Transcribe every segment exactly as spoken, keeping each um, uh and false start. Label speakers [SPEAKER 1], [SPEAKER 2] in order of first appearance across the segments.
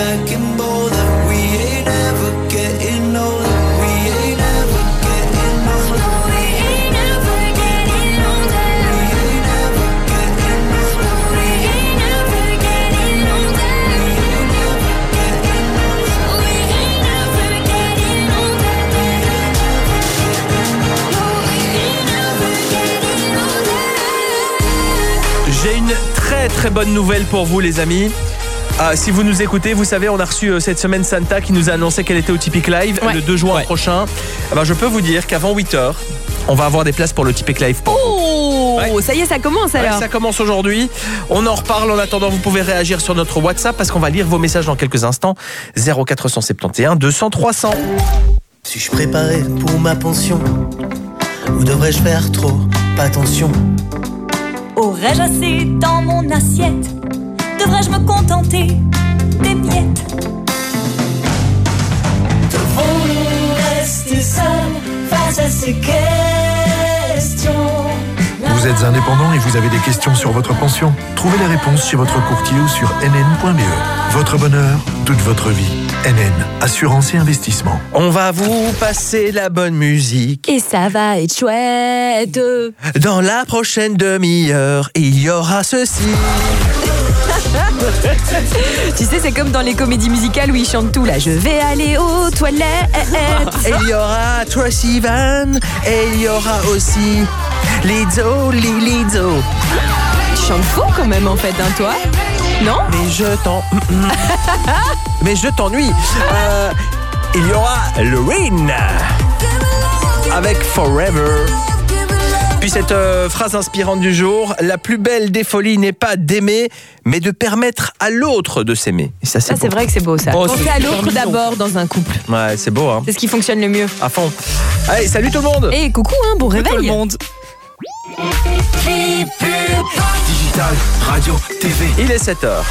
[SPEAKER 1] black and bold. We ain't ever getting older. We ain't ever getting older. We ain't ever getting older. We ain't ever getting older. We ain't ever getting older. We ain't ever getting older. We ain't ever getting older.
[SPEAKER 2] J'ai une très très bonne nouvelle pour vous les amis. Ah, si vous nous écoutez, vous savez, on a reçu euh, cette semaine Santa qui nous a annoncé qu'elle était au Tipeee Live ouais. le deux juin ouais. prochain. Eh ben, je peux vous dire qu'avant huit heures, on va avoir des places pour le Tipeee Live.
[SPEAKER 3] Oh, ouais. Ça y est, ça commence alors.
[SPEAKER 2] Ouais, ça commence aujourd'hui. On en reparle. En attendant, vous pouvez réagir sur notre WhatsApp parce qu'on va lire vos messages dans quelques instants. zéro quatre sept un deux cents trois cents.
[SPEAKER 1] Suis-je préparé pour ma pension? Ou devrais-je faire trop attention?
[SPEAKER 4] Aurais-je assez dans mon assiette? Devrais-je me contenter des miettes? Devons-nous rester seuls face à ces questions?
[SPEAKER 5] Vous êtes indépendant et vous avez des questions sur votre pension? Trouvez les réponses chez votre courtier ou sur n n point b e. Votre bonheur, toute votre vie. N N, assurance et investissement.
[SPEAKER 2] On va vous passer la bonne musique.
[SPEAKER 3] Et ça va être chouette.
[SPEAKER 2] Dans la prochaine demi-heure, il y aura ceci.
[SPEAKER 3] Tu sais, c'est comme dans les comédies musicales où ils chantent tout là. Je vais aller aux toilettes.
[SPEAKER 2] Et il y aura Tracy Van. Et il y aura aussi Lizzo, Lizzo.
[SPEAKER 3] Tu chantes faux quand même en fait, hein, toi? Non?
[SPEAKER 2] Mais je t'en... Mais je t'ennuie. Euh, il y aura Loreen avec Forever. Puis cette euh, phrase inspirante du jour: la plus belle des folies n'est pas d'aimer, mais de permettre à l'autre de s'aimer. Et ça, c'est,
[SPEAKER 3] ça, c'est vrai que c'est beau ça.
[SPEAKER 2] Oh,
[SPEAKER 3] Pensez à l'autre d'abord dans un couple.
[SPEAKER 2] Ouais, c'est beau, hein.
[SPEAKER 3] C'est ce qui fonctionne le mieux.
[SPEAKER 2] À fond. Allez, salut tout le monde.
[SPEAKER 3] Et coucou, hein, bon réveil.
[SPEAKER 2] Tout le monde.
[SPEAKER 6] Digital, radio, T V.
[SPEAKER 2] Il est sept heures.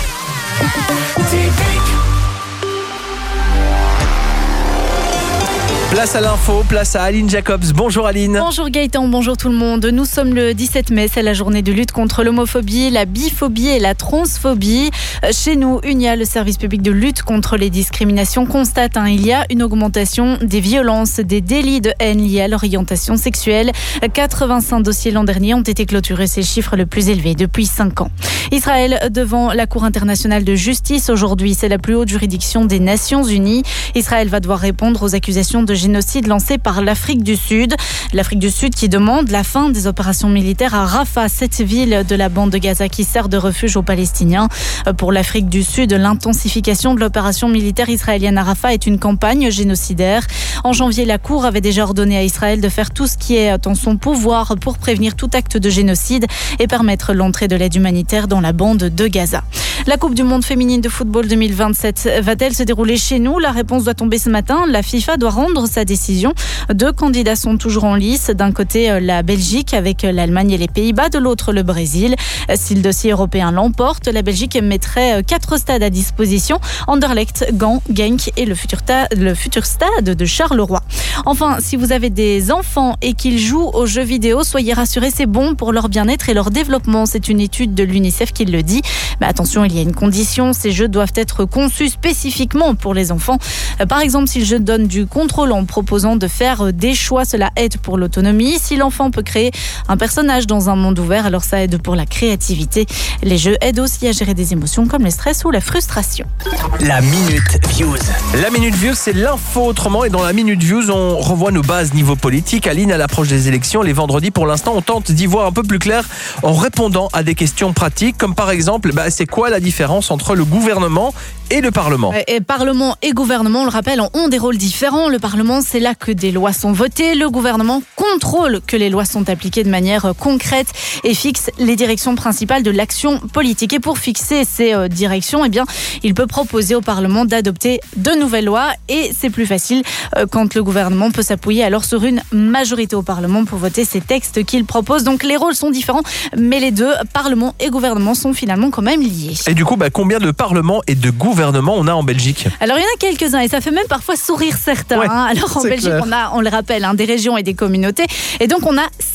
[SPEAKER 2] Place à l'info, place à Aline Jacobs. Bonjour Aline.
[SPEAKER 7] Bonjour Gaëtan, bonjour tout le monde. Nous sommes le dix-sept mai, c'est la journée de lutte contre l'homophobie, la biphobie et la transphobie. Chez nous, UNIA, le service public de lutte contre les discriminations, constate hein, il y a une augmentation des violences, des délits de haine liés à l'orientation sexuelle. quatre-vingt-cinq dossiers l'an dernier ont été clôturés, c'est le chiffre le plus élevé depuis cinq ans. Israël devant la Cour internationale de justice aujourd'hui, c'est la plus haute juridiction des Nations Unies. Israël va devoir répondre aux accusations de génocide lancé par l'Afrique du Sud. L'Afrique du Sud qui demande la fin des opérations militaires à Rafah, cette ville de la bande de Gaza qui sert de refuge aux Palestiniens. Pour l'Afrique du Sud, l'intensification de l'opération militaire israélienne à Rafah est une campagne génocidaire. En janvier, la Cour avait déjà ordonné à Israël de faire tout ce qui est en son pouvoir pour prévenir tout acte de génocide et permettre l'entrée de l'aide humanitaire dans la bande de Gaza. La Coupe du monde féminine de football deux mille vingt-sept va-t-elle se dérouler chez nous? La réponse doit tomber ce matin. La FIFA doit rendre sa décision. Deux candidats sont toujours en lice. D'un côté, la Belgique avec l'Allemagne et les Pays-Bas. De l'autre, le Brésil. Si le dossier européen l'emporte, la Belgique mettrait quatre stades à disposition. Anderlecht, Gand, Genk et le futur, ta- le futur stade de Charleroi. Enfin, si vous avez des enfants et qu'ils jouent aux jeux vidéo, soyez rassurés, c'est bon pour leur bien-être et leur développement. C'est une étude de l'UNICEF qui le dit. Mais attention, il y a une condition. Ces jeux doivent être conçus spécifiquement pour les enfants. Par exemple, si le jeu donne du contrôle en proposant de faire des choix, cela aide pour l'autonomie. Si l'enfant peut créer un personnage dans un monde ouvert, alors ça aide pour la créativité. Les jeux aident aussi à gérer des émotions comme le stress ou la frustration.
[SPEAKER 6] La Minute Views.
[SPEAKER 2] La Minute Views, c'est l'info autrement. Et dans la Minute Views, on revoit nos bases niveau politique. Aline, à l'approche des élections, les vendredis, pour l'instant, on tente d'y voir un peu plus clair en répondant à des questions pratiques, comme par exemple, bah, c'est quoi la différence entre le gouvernement et le Parlement?
[SPEAKER 7] Et Parlement et gouvernement, on le rappelle, ont des rôles différents. Le Parlement, c'est là que des lois sont votées. Le gouvernement contrôle que les lois sont appliquées de manière concrète et fixe les directions principales de l'action politique. Et pour fixer ces directions, eh bien, il peut proposer au Parlement d'adopter de nouvelles lois. Et c'est plus facile quand le gouvernement peut s'appuyer alors sur une majorité au Parlement pour voter ces textes qu'il propose. Donc les rôles sont différents, mais les deux, Parlement et gouvernement, sont finalement quand même liés.
[SPEAKER 2] Et du coup, bah, combien de parlements et de gouvernements on a en Belgique?
[SPEAKER 7] Alors il y en a quelques-uns et ça fait même parfois sourire certains.
[SPEAKER 2] Ouais,
[SPEAKER 7] hein. Alors en Belgique,
[SPEAKER 2] clair.
[SPEAKER 7] on a, on le rappelle, hein, des régions et des communautés. Et donc on a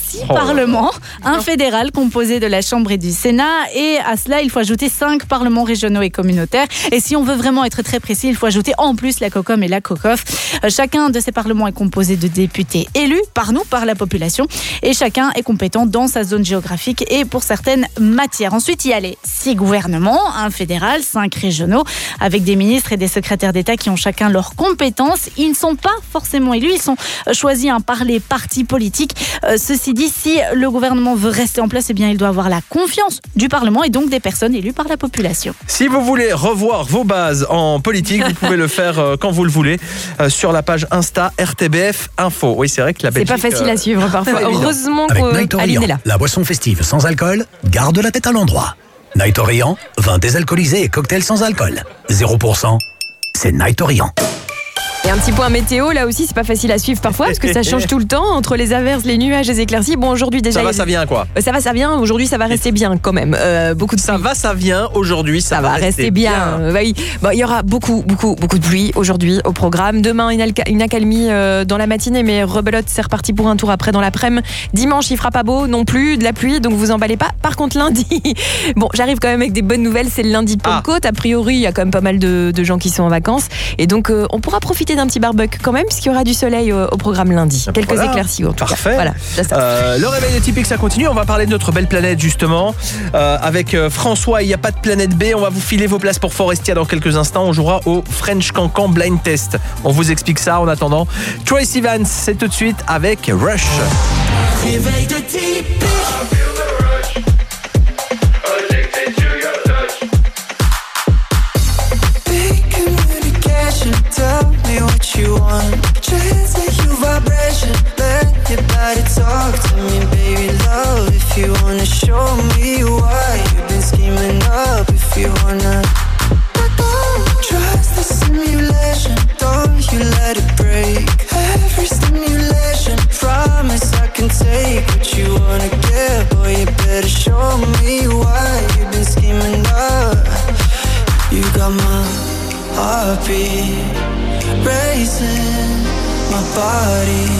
[SPEAKER 7] six
[SPEAKER 2] Oh.
[SPEAKER 7] parlements, un fédéral composé de la Chambre et du Sénat, et à cela, il faut ajouter cinq parlements régionaux et communautaires. Et si on veut vraiment être très précis, il faut ajouter en plus la COCOM et la COCOF. Euh, chacun de ces parlements est composé de députés élus par nous, par la population, et chacun est compétent dans sa zone géographique et pour certaines matières. Ensuite, il y a les six gouvernements, un fédéral, cinq régionaux, avec des ministres et des secrétaires d'État qui ont chacun leurs compétences. Ils ne sont pas forcément élus, ils sont choisis hein, par les partis politiques. Euh, ceci dit, si le gouvernement veut rester en place, eh bien, il doit avoir la confiance du Parlement et donc des personnes élues par la population.
[SPEAKER 2] Si vous voulez revoir vos bases en politique, vous pouvez le faire euh, quand vous le voulez euh, sur la page Insta R T B F Info. Oui, c'est vrai que la
[SPEAKER 3] C'est
[SPEAKER 2] Belgique...
[SPEAKER 3] pas facile
[SPEAKER 2] euh,
[SPEAKER 3] à suivre parfois.
[SPEAKER 2] évident.
[SPEAKER 3] Heureusement
[SPEAKER 8] Avec Night
[SPEAKER 3] qu'Aline est
[SPEAKER 8] Orient,
[SPEAKER 3] là.
[SPEAKER 8] la boisson festive sans alcool, garde la tête à l'endroit. Night Orient, vin désalcoolisé et cocktail sans alcool. zéro pour cent, c'est Night Orient.
[SPEAKER 3] Et un petit point météo, là aussi, c'est pas facile à suivre parfois parce que ça change tout le temps entre les averses, les nuages, les éclaircies. Bon, aujourd'hui déjà.
[SPEAKER 2] Ça va,
[SPEAKER 3] il y a-
[SPEAKER 2] ça vient quoi.
[SPEAKER 3] Euh, Ça va, ça vient. Aujourd'hui, ça va rester bien quand même. Euh, beaucoup de
[SPEAKER 2] Ça
[SPEAKER 3] pluie.
[SPEAKER 2] va, ça vient. Aujourd'hui, ça,
[SPEAKER 3] Ça va rester bien. Euh, bah oui. Bon, il y aura beaucoup, beaucoup, beaucoup de pluie aujourd'hui au programme. Demain, une, alca- une accalmie euh, dans la matinée, mais rebelote, c'est reparti pour un tour après dans l'après-midi. Dimanche, il fera pas beau non plus, de la pluie, donc vous emballez pas. Par contre, lundi, bon, j'arrive quand même avec des bonnes nouvelles. C'est le lundi de Pentecôte. A priori, il y a quand même pas mal de, de gens qui sont en vacances, et donc euh, on pourra profiter d'un petit barbecue quand même, puisqu'il y aura du soleil euh, au programme lundi.
[SPEAKER 2] Ah,
[SPEAKER 3] Quelques
[SPEAKER 2] voilà.
[SPEAKER 3] éclaircies en tout
[SPEAKER 2] Parfait.
[SPEAKER 3] cas. Voilà. ça, ça.
[SPEAKER 2] Euh, le réveil des typiques, ça continue. On va parler de notre belle planète justement euh, avec euh, François. Il n'y a pas de planète B. On va vous filer vos places pour Forestia dans quelques instants. On jouera au French Cancan Blind Test. On vous explique ça en attendant. Tracy Vance, c'est tout de suite avec Rush.
[SPEAKER 1] Réveil de typique. Big communication, tell me what you want. Translate your vibration, let your body talk to me, baby love. If you wanna show me why you've been scheming up, if you wanna trust the simulation, don't you let it break. Every stimulation, promise I can take what you wanna get, boy. You better show me why you've been scheming up. You got my heartbeat racing, my body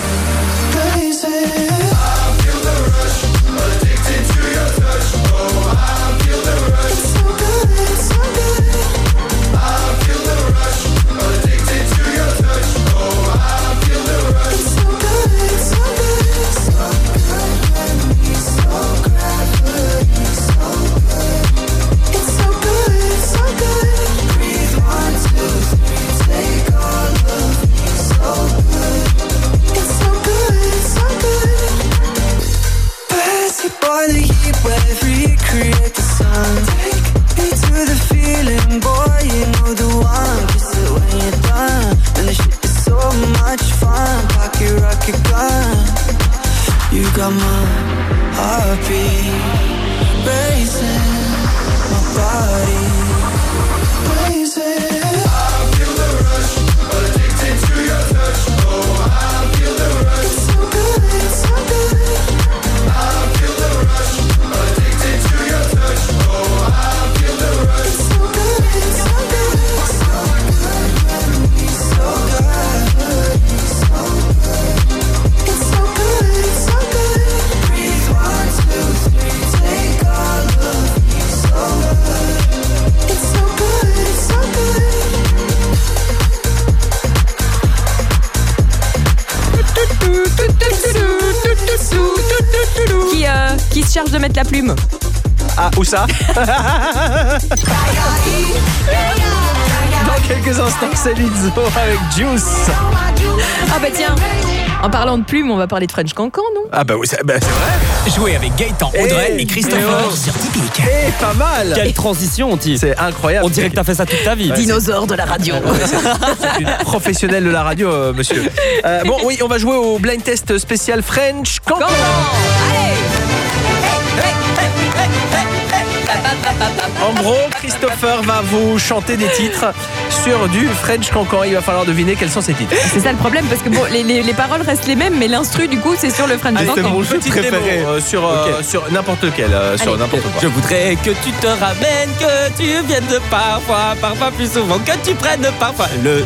[SPEAKER 1] blazing. I feel the rush, addicted to your touch. Oh, I feel the rush. It's so good, it's so good. I feel the rush, addicted to your touch. Oh, I feel the rush. It's so good, it's so good. So gravity, so gravity, so good. It's so good, it's so good. Breathe one, two, three, take all of me. So good. It's so good, it's so good. Pass it by the heat wave, recreate the sun. Take me to the feeling, boy, you know the one. Kiss it when you're done, and the shit is so much fun. Pocket rocket gun, you got my heartbeat racing, my body blazing. I feel the rush, addicted to your touch. Oh, I feel the rush. It's so good, it's so good. I feel the rush, addicted to your touch. Oh, I feel the rush. It's so good, it's so good. So good, so good, so good. It's so good, it's so good. Breathe one, two, three, take all of me. So good. It's so good, it's so good.
[SPEAKER 3] Qui, euh, qui se charge de mettre la plume?
[SPEAKER 2] Ah, où ça? Dans quelques instants, c'est Lizzo avec Juice.
[SPEAKER 3] Ah bah tiens, en parlant de plume, on va parler de French Cancan, non?
[SPEAKER 2] Ah bah oui, c'est bah, c'est vrai.
[SPEAKER 6] Jouer avec Gaëtan, Audrey
[SPEAKER 2] Hey,
[SPEAKER 6] et Christopher
[SPEAKER 2] Léo.
[SPEAKER 6] sur Typique.
[SPEAKER 2] Eh, pas mal.
[SPEAKER 9] Quelle transition, Anti.
[SPEAKER 2] C'est incroyable.
[SPEAKER 9] On dirait que t'as fait ça toute ta vie.
[SPEAKER 2] Ouais,
[SPEAKER 3] Dinosaure de la radio.
[SPEAKER 2] C'est une professionnelle de la radio, euh, monsieur. Euh, bon, oui, on va jouer au blind test spécial French Cancan. En gros, Christopher va vous chanter des titres sur du French Cancan. Il va falloir deviner quels sont ces titres.
[SPEAKER 3] C'est ça le problème, parce que bon, les, les, les paroles restent les mêmes, mais l'instru du coup c'est sur le French
[SPEAKER 2] Ah, c'est
[SPEAKER 3] Cancan.
[SPEAKER 2] mon petit
[SPEAKER 9] préféré.
[SPEAKER 2] démo, euh, sur, euh,
[SPEAKER 9] Ok.
[SPEAKER 2] sur n'importe lequel, euh, sur
[SPEAKER 3] Allez.
[SPEAKER 2] n'importe quoi.
[SPEAKER 9] Je voudrais que tu te ramènes, que tu viennes parfois, parfois plus souvent, que tu prennes parfois le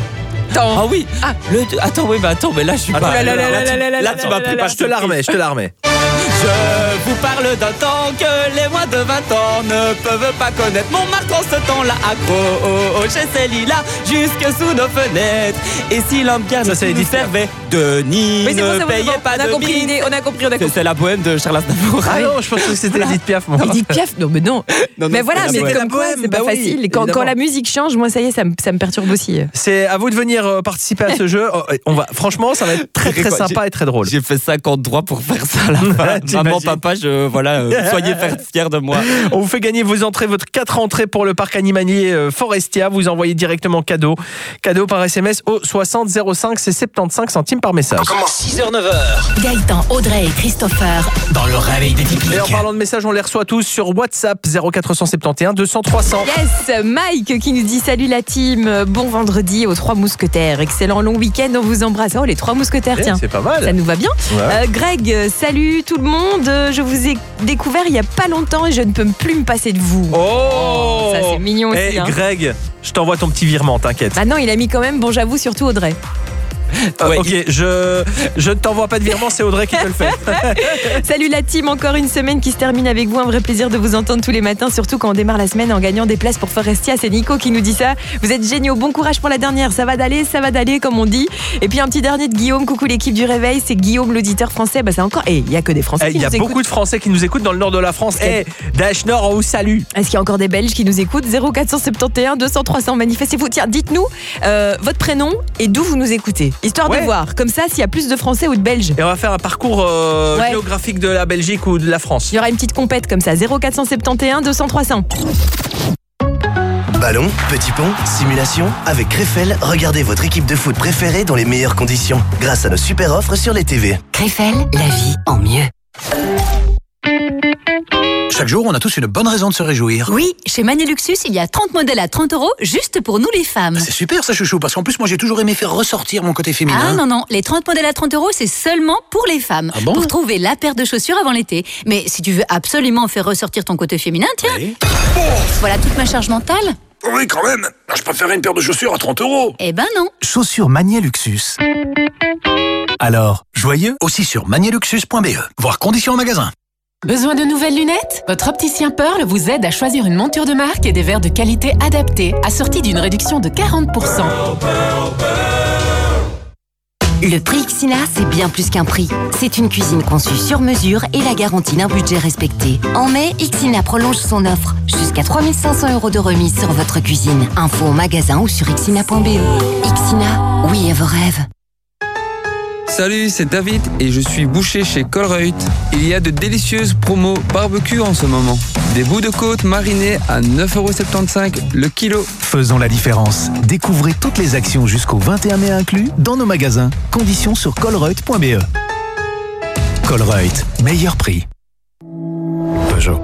[SPEAKER 3] Attends.
[SPEAKER 9] Ah oui.
[SPEAKER 3] Ah.
[SPEAKER 9] Le... Attends, oui, mais attends, mais là, je suis
[SPEAKER 2] Attends,
[SPEAKER 9] pas.
[SPEAKER 2] là, là, là,
[SPEAKER 9] là,
[SPEAKER 2] là,
[SPEAKER 9] tu-
[SPEAKER 3] là, là,
[SPEAKER 9] là,
[SPEAKER 3] là,
[SPEAKER 9] tu
[SPEAKER 3] là,
[SPEAKER 9] m'as pris
[SPEAKER 3] là,
[SPEAKER 9] par
[SPEAKER 2] Je te la remets, je te la remets.
[SPEAKER 9] Je vous parle d'un temps que les moins de vingt ans ne peuvent pas connaître. Montmartre en ce temps-là accro chez Céline-là jusque sous nos fenêtres. Et si l'homme garde
[SPEAKER 2] Ça, c'est
[SPEAKER 9] nous
[SPEAKER 2] Edith Piaf.
[SPEAKER 9] servait, Denis
[SPEAKER 3] Oui, c'est bon,
[SPEAKER 9] ne
[SPEAKER 3] c'est bon, c'est
[SPEAKER 9] payait
[SPEAKER 3] bon.
[SPEAKER 9] pas
[SPEAKER 3] On a
[SPEAKER 9] de
[SPEAKER 3] compris
[SPEAKER 9] mine.
[SPEAKER 3] l'idée, on a compris, on a
[SPEAKER 9] C'est-
[SPEAKER 3] compris.
[SPEAKER 9] C'est la poème de Charles Aznavour.
[SPEAKER 2] Ah non, je pensais que c'était Edith Piaf, moi.
[SPEAKER 3] Edith Piaf, non mais non.
[SPEAKER 9] Non, non,
[SPEAKER 3] mais voilà,
[SPEAKER 9] c'est
[SPEAKER 3] mais
[SPEAKER 9] la
[SPEAKER 2] poème.
[SPEAKER 3] comme quoi,
[SPEAKER 2] Bah
[SPEAKER 3] c'est pas
[SPEAKER 2] oui,
[SPEAKER 3] facile. Et quand,
[SPEAKER 2] évidemment.
[SPEAKER 3] quand la musique change, moi ça y est, ça me, ça me perturbe aussi.
[SPEAKER 2] C'est à vous de venir euh, participer à ce jeu. Oh, On va, franchement, ça va être très très
[SPEAKER 9] J'ai-
[SPEAKER 2] sympa et très drôle.
[SPEAKER 9] J'ai fait cinquante-trois pour faire ça à la fin.
[SPEAKER 2] T'imagines.
[SPEAKER 9] Maman, papa, je, voilà, euh, soyez fiers de moi.
[SPEAKER 2] On vous fait gagner vos entrées, votre quatre entrées pour le parc animalier euh, Forestia. Vous envoyez directement cadeau. Cadeau par S M S au soixante zéro cinq, c'est soixante-quinze centimes par message.
[SPEAKER 6] six heures neuf heures.
[SPEAKER 10] Gaëtan, Audrey et Christopher.
[SPEAKER 6] Dans le réveil des typiques.
[SPEAKER 2] Et en parlant de messages, on les reçoit tous sur WhatsApp zéro quatre cent soixante et onze deux cents trois cents.
[SPEAKER 3] Yes, Mike qui nous dit salut la team, bon vendredi aux Trois Mousquetaires, excellent long week-end, on vous embrasse. Oh les Trois Mousquetaires,
[SPEAKER 2] Eh,
[SPEAKER 3] tiens.
[SPEAKER 2] c'est pas mal.
[SPEAKER 3] Ça nous va bien.
[SPEAKER 2] Ouais.
[SPEAKER 3] Euh, Greg, salut tout le monde. Euh, Je vous ai découvert il y a pas longtemps et je ne peux plus me passer de vous.
[SPEAKER 2] Oh,
[SPEAKER 3] Ça, c'est mignon aussi,
[SPEAKER 2] Eh,
[SPEAKER 3] hein.
[SPEAKER 2] Greg, je t'envoie ton petit virement, t'inquiète.
[SPEAKER 3] Bah non, il a mis quand même bon j'avoue surtout Audrey.
[SPEAKER 2] Euh,
[SPEAKER 9] Ouais.
[SPEAKER 2] ok, je, je ne t'envoie pas de virement, c'est Audrey qui te le fait.
[SPEAKER 3] Salut la team, encore une semaine qui se termine avec vous. Un vrai plaisir de vous entendre tous les matins, surtout quand on démarre la semaine en gagnant des places pour Forestia. C'est Nico qui nous dit ça. Vous êtes géniaux, bon courage pour la dernière. Ça va d'aller, ça va d'aller comme on dit. Et puis un petit dernier de Guillaume. Coucou l'équipe du réveil, c'est Guillaume l'auditeur français. Bah c'est encore. Et il y a que des Français
[SPEAKER 2] Eh,
[SPEAKER 3] qui
[SPEAKER 2] Il y a
[SPEAKER 3] nous
[SPEAKER 2] beaucoup
[SPEAKER 3] écoutent.
[SPEAKER 2] de Français qui nous écoutent dans le nord de la France.
[SPEAKER 3] Est-ce
[SPEAKER 2] Eh, Daesh Nord, on vous salue.
[SPEAKER 3] Est-ce qu'il y a encore des Belges qui nous écoutent? Zéro quatre cent soixante et onze deux cents trois cents, manifestez-vous. Tiens, dites-nous euh, votre prénom et d'où vous nous écoutez, histoire
[SPEAKER 2] Ouais.
[SPEAKER 3] de voir. Comme ça, s'il y a plus de Français ou de Belges.
[SPEAKER 2] Et on va faire un parcours euh,
[SPEAKER 3] Ouais.
[SPEAKER 2] géographique de la Belgique ou de la France.
[SPEAKER 3] Il y aura une petite compète comme ça. Zéro quatre cent soixante et onze deux cents trois cents.
[SPEAKER 11] Ballon, petit pont, simulation. Avec Krefel, regardez votre équipe de foot préférée dans les meilleures conditions. Grâce à nos super offres sur les T V.
[SPEAKER 10] Krefel, la vie en mieux.
[SPEAKER 8] Chaque jour, on a tous une bonne raison de se réjouir.
[SPEAKER 10] Oui, chez Maniluxus, il y a trente modèles à trente euros juste pour nous les femmes.
[SPEAKER 8] C'est super ça, chouchou, parce qu'en plus, moi, j'ai toujours aimé faire ressortir mon côté féminin.
[SPEAKER 10] Ah non, non, les trente modèles à trente euros, c'est seulement pour les femmes.
[SPEAKER 8] Ah bon
[SPEAKER 10] Pour trouver la paire de chaussures avant l'été. Mais si tu veux absolument faire ressortir ton côté féminin, tiens,
[SPEAKER 8] Oui.
[SPEAKER 10] voilà toute ma charge mentale.
[SPEAKER 8] Oui, quand même. Je préférais une paire de chaussures à trente euros.
[SPEAKER 10] Eh ben non.
[SPEAKER 8] Chaussures Magnier Luxus. Alors, joyeux aussi sur magnieluxus point b e. Voir conditions en magasin.
[SPEAKER 12] Besoin de nouvelles lunettes? Votre opticien Pearl vous aide à choisir une monture de marque et des verres de qualité adaptés, assortis d'une réduction de quarante pour cent.
[SPEAKER 10] Le prix Ixina, c'est bien plus qu'un prix. C'est une cuisine conçue sur mesure et la garantie d'un budget respecté. En mai, Ixina prolonge son offre. Jusqu'à trois mille cinq cents euros de remise sur votre cuisine. Info au magasin ou sur ixina point b e. Ixina, oui à vos rêves.
[SPEAKER 13] Salut, c'est David et je suis boucher chez Colruyt. Il y a de délicieuses promos barbecue en ce moment. Des bouts de côte marinés à neuf euros soixante-quinze le kilo.
[SPEAKER 5] Faisons la différence. Découvrez toutes les actions jusqu'au vingt et un mai inclus dans nos magasins. Conditions sur colruyt point b e. Colruyt, meilleur prix. Peugeot.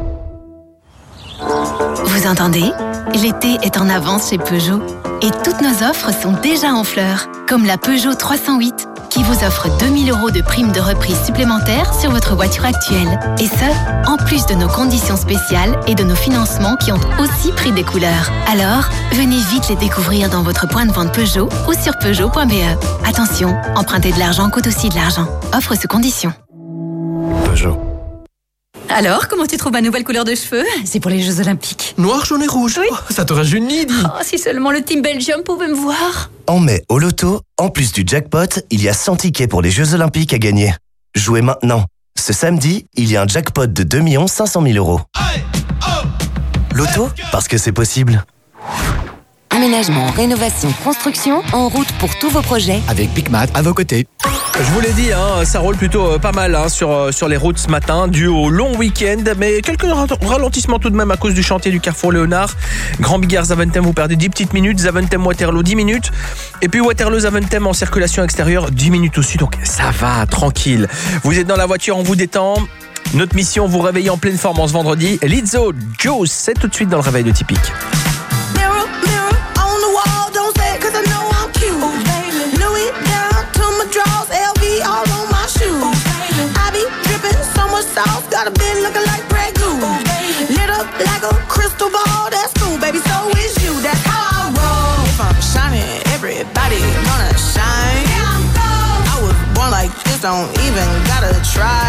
[SPEAKER 10] Vous entendez? L'été est en avance chez Peugeot. Et toutes nos offres sont déjà en fleurs. Comme la Peugeot trois cent huit, qui vous offre deux mille euros de prime de reprise supplémentaire sur votre voiture actuelle. Et ce, en plus de nos conditions spéciales et de nos financements qui ont aussi pris des couleurs. Alors, venez vite les découvrir dans votre point de vente Peugeot ou sur peugeot point b e. Attention, emprunter de l'argent coûte aussi de l'argent. Offre sous conditions.
[SPEAKER 5] Peugeot.
[SPEAKER 10] Alors, comment tu trouves ma nouvelle couleur de cheveux? C'est pour les Jeux Olympiques.
[SPEAKER 6] Noir, jaune et rouge.
[SPEAKER 10] Oui.
[SPEAKER 6] Oh, ça te rajeunit, dis.
[SPEAKER 10] Oh, si seulement le Team Belgium pouvait me voir.
[SPEAKER 11] En mai, au loto, en plus du jackpot, il y a cent tickets pour les Jeux Olympiques à gagner. Jouez maintenant. Ce samedi, il y a un jackpot de deux millions cinq cent mille euros. Loto, parce que c'est possible.
[SPEAKER 10] Aménagement, rénovation, construction, en route pour tous vos projets.
[SPEAKER 8] Avec Picmat à vos côtés.
[SPEAKER 2] Je vous l'ai dit, hein, ça roule plutôt euh, pas mal hein, sur, euh, sur les routes ce matin, dû au long week-end, mais quelques ralentissements tout de même à cause du chantier du Carrefour Léonard. Grand Bigard Zaventem, vous perdez dix petites minutes, Zaventem Waterloo dix minutes, et puis Waterloo Zaventem en circulation extérieure dix minutes aussi, donc ça va, tranquille. Vous êtes dans la voiture, on vous détend. Notre mission, vous réveiller en pleine forme en ce vendredi. Lizzo, Juice, c'est tout de suite dans le réveil de Typique.
[SPEAKER 1] Mirror, mirror on the wall, don't say it 'cause I know I'm cute. Louis down to my drawers, L V all on my shoes. I be dripping so much sauce, got a bit looking like Grey Goose. Lit up like a crystal ball, that's cool, baby, so is you. That's how I roll. From shining every
[SPEAKER 14] everybody gonna shine. I was born like this, don't even gotta try.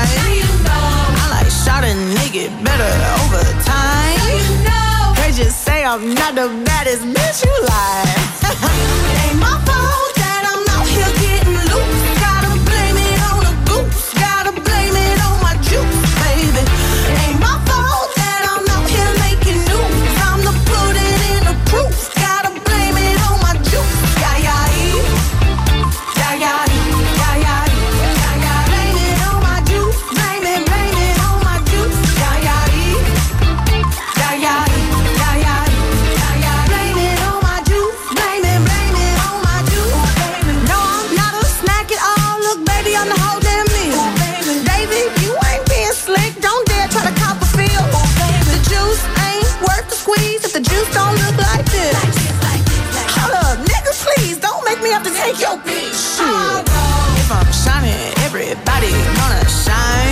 [SPEAKER 14] I like shot a nigga better over time. They just say I'm not the baddest bitch you like. Ain't my fault that I'm out here getting loose. Gotta blame it on the goose. Gotta blame it on my juice, baby. Ain't my fault that I'm out here making news. I'm the put it in the proof. Gotta blame it on my juice. Yeah, yeah, yeah, yeah, yeah, yeah, yeah. Blame it on my juice. Blame it, blame it on my juice. Yeah, yeah, yeah, yeah, yeah, yeah, yeah. Blame it on my juice. Blame it, blame it on my juice. No, I'm not a snack at all. Look, baby, I'm the whole damn meal. Baby, you ain't being slick. Don't dare try to cop a feel. The juice ain't worth the squeeze if the juice don't look like this. Hold up, nigga, please don't make me have to take your bitch. Shit. If I'm shining, everybody gonna shine.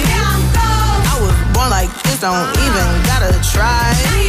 [SPEAKER 14] I was born like this, don't even gotta try.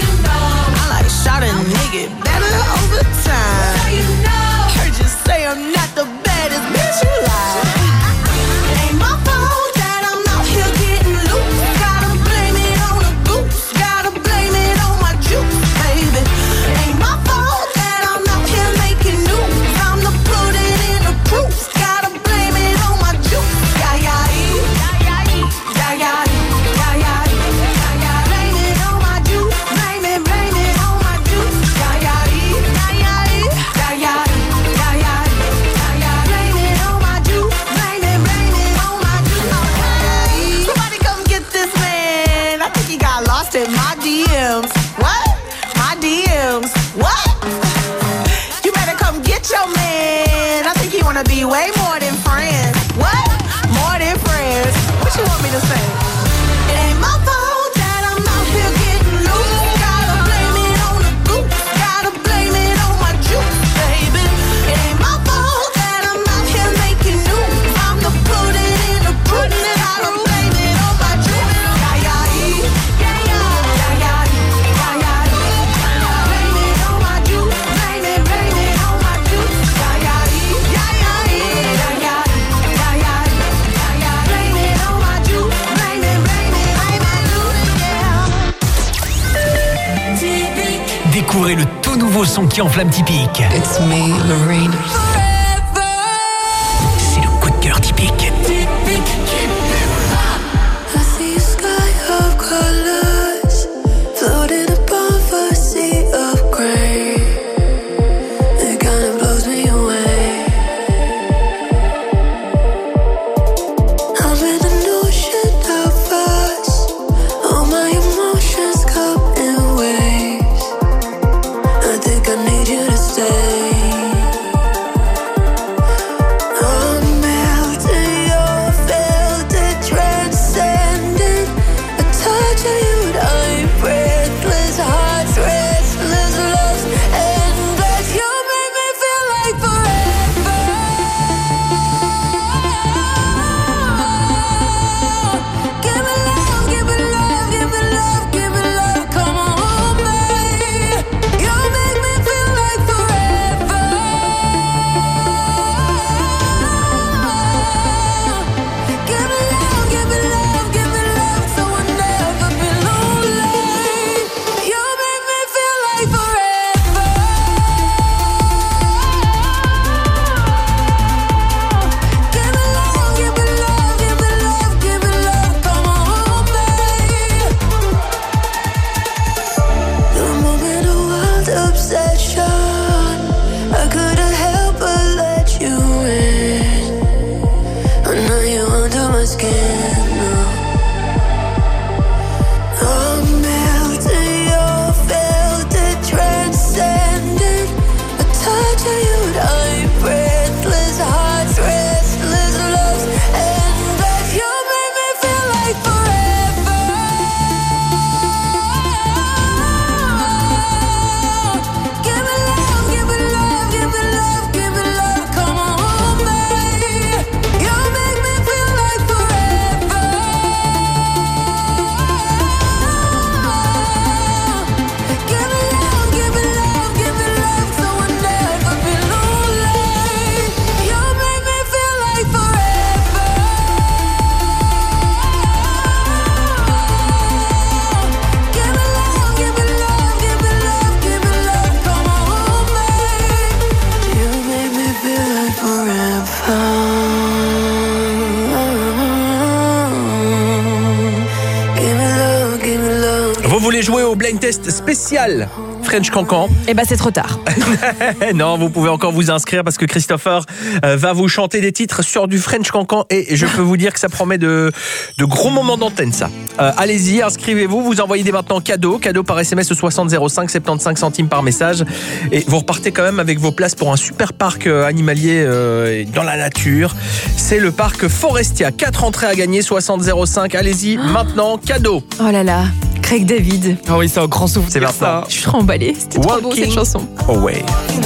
[SPEAKER 14] I like shot a nigga better over time. Heard you say I'm not the baddest bitch you like. Ain't my fault that I'm out here getting loose. Gotta blame it on the goose. Gotta blame it on my juice, baby. Ain't my fault that I'm out here making news. I'm the put it in the proof. Gotta blame it on my juice. Yeah, yeah, yeah, yeah, yeah, yeah, yeah, yeah. Blame it on my juice. Blame it, blame it on my juice. Yeah, yeah, yeah, yeah, yeah, yeah, yeah, yeah. Blame it on my juice. Blame it, blame it on my juice. Somebody come get this man. I think he got lost in my D Ms. What? My D Ms. What? You better come get your man. I think he wanna be way more than friends. What? More than friends. What you want me to say? It ain't my fault that I'm out here getting loose. Gotta blame it on the goose. Gotta blame it on my juice, baby. It ain't my fault that I'm out here making news. I'm the put it in the proof. Gotta blame it on my juice. Yeah, yeah, yeah, yeah, yeah, yeah, yeah, yeah. Blame it on my juice. Blame it, blame it on my juice. Yeah, yeah, yeah, yeah, yeah, yeah, yeah, yeah, yeah. Blame it on my juice. Blame it, blame it on my juice. Yeah.
[SPEAKER 15] Découvrez le tout nouveau son qui enflamme typique. It's me, Lorraine. C'est le coup de cœur typique.
[SPEAKER 1] I see a sky of colors floating above a sea of gray. It kind of blows me away. I'm in an ocean of us. All my emotions come in waves. I think I need you to stay.
[SPEAKER 2] voulez jouer au blind test spécial French Cancan?
[SPEAKER 3] Eh ben c'est trop tard.
[SPEAKER 2] Non, vous pouvez encore vous inscrire parce que Christopher euh, va vous chanter des titres sur du French Cancan et je peux vous dire que ça promet de, de gros moments d'antenne ça. Euh, allez-y, inscrivez-vous, vous envoyez dès maintenant cadeau, cadeau par S M S au soixante zéro cinq, soixante-quinze centimes par message et vous repartez quand même avec vos places pour un super parc euh, animalier euh, dans la nature. C'est le parc Forestia, quatre entrées à gagner, soixante zéro cinq. Allez-y, maintenant, cadeau.
[SPEAKER 3] Oh là là, Craig David.
[SPEAKER 9] Ah oui, c'est un grand souvenir.
[SPEAKER 2] C'est maintenant.
[SPEAKER 3] Je suis trop emballée, c'était trop beau cette chanson.
[SPEAKER 2] Away.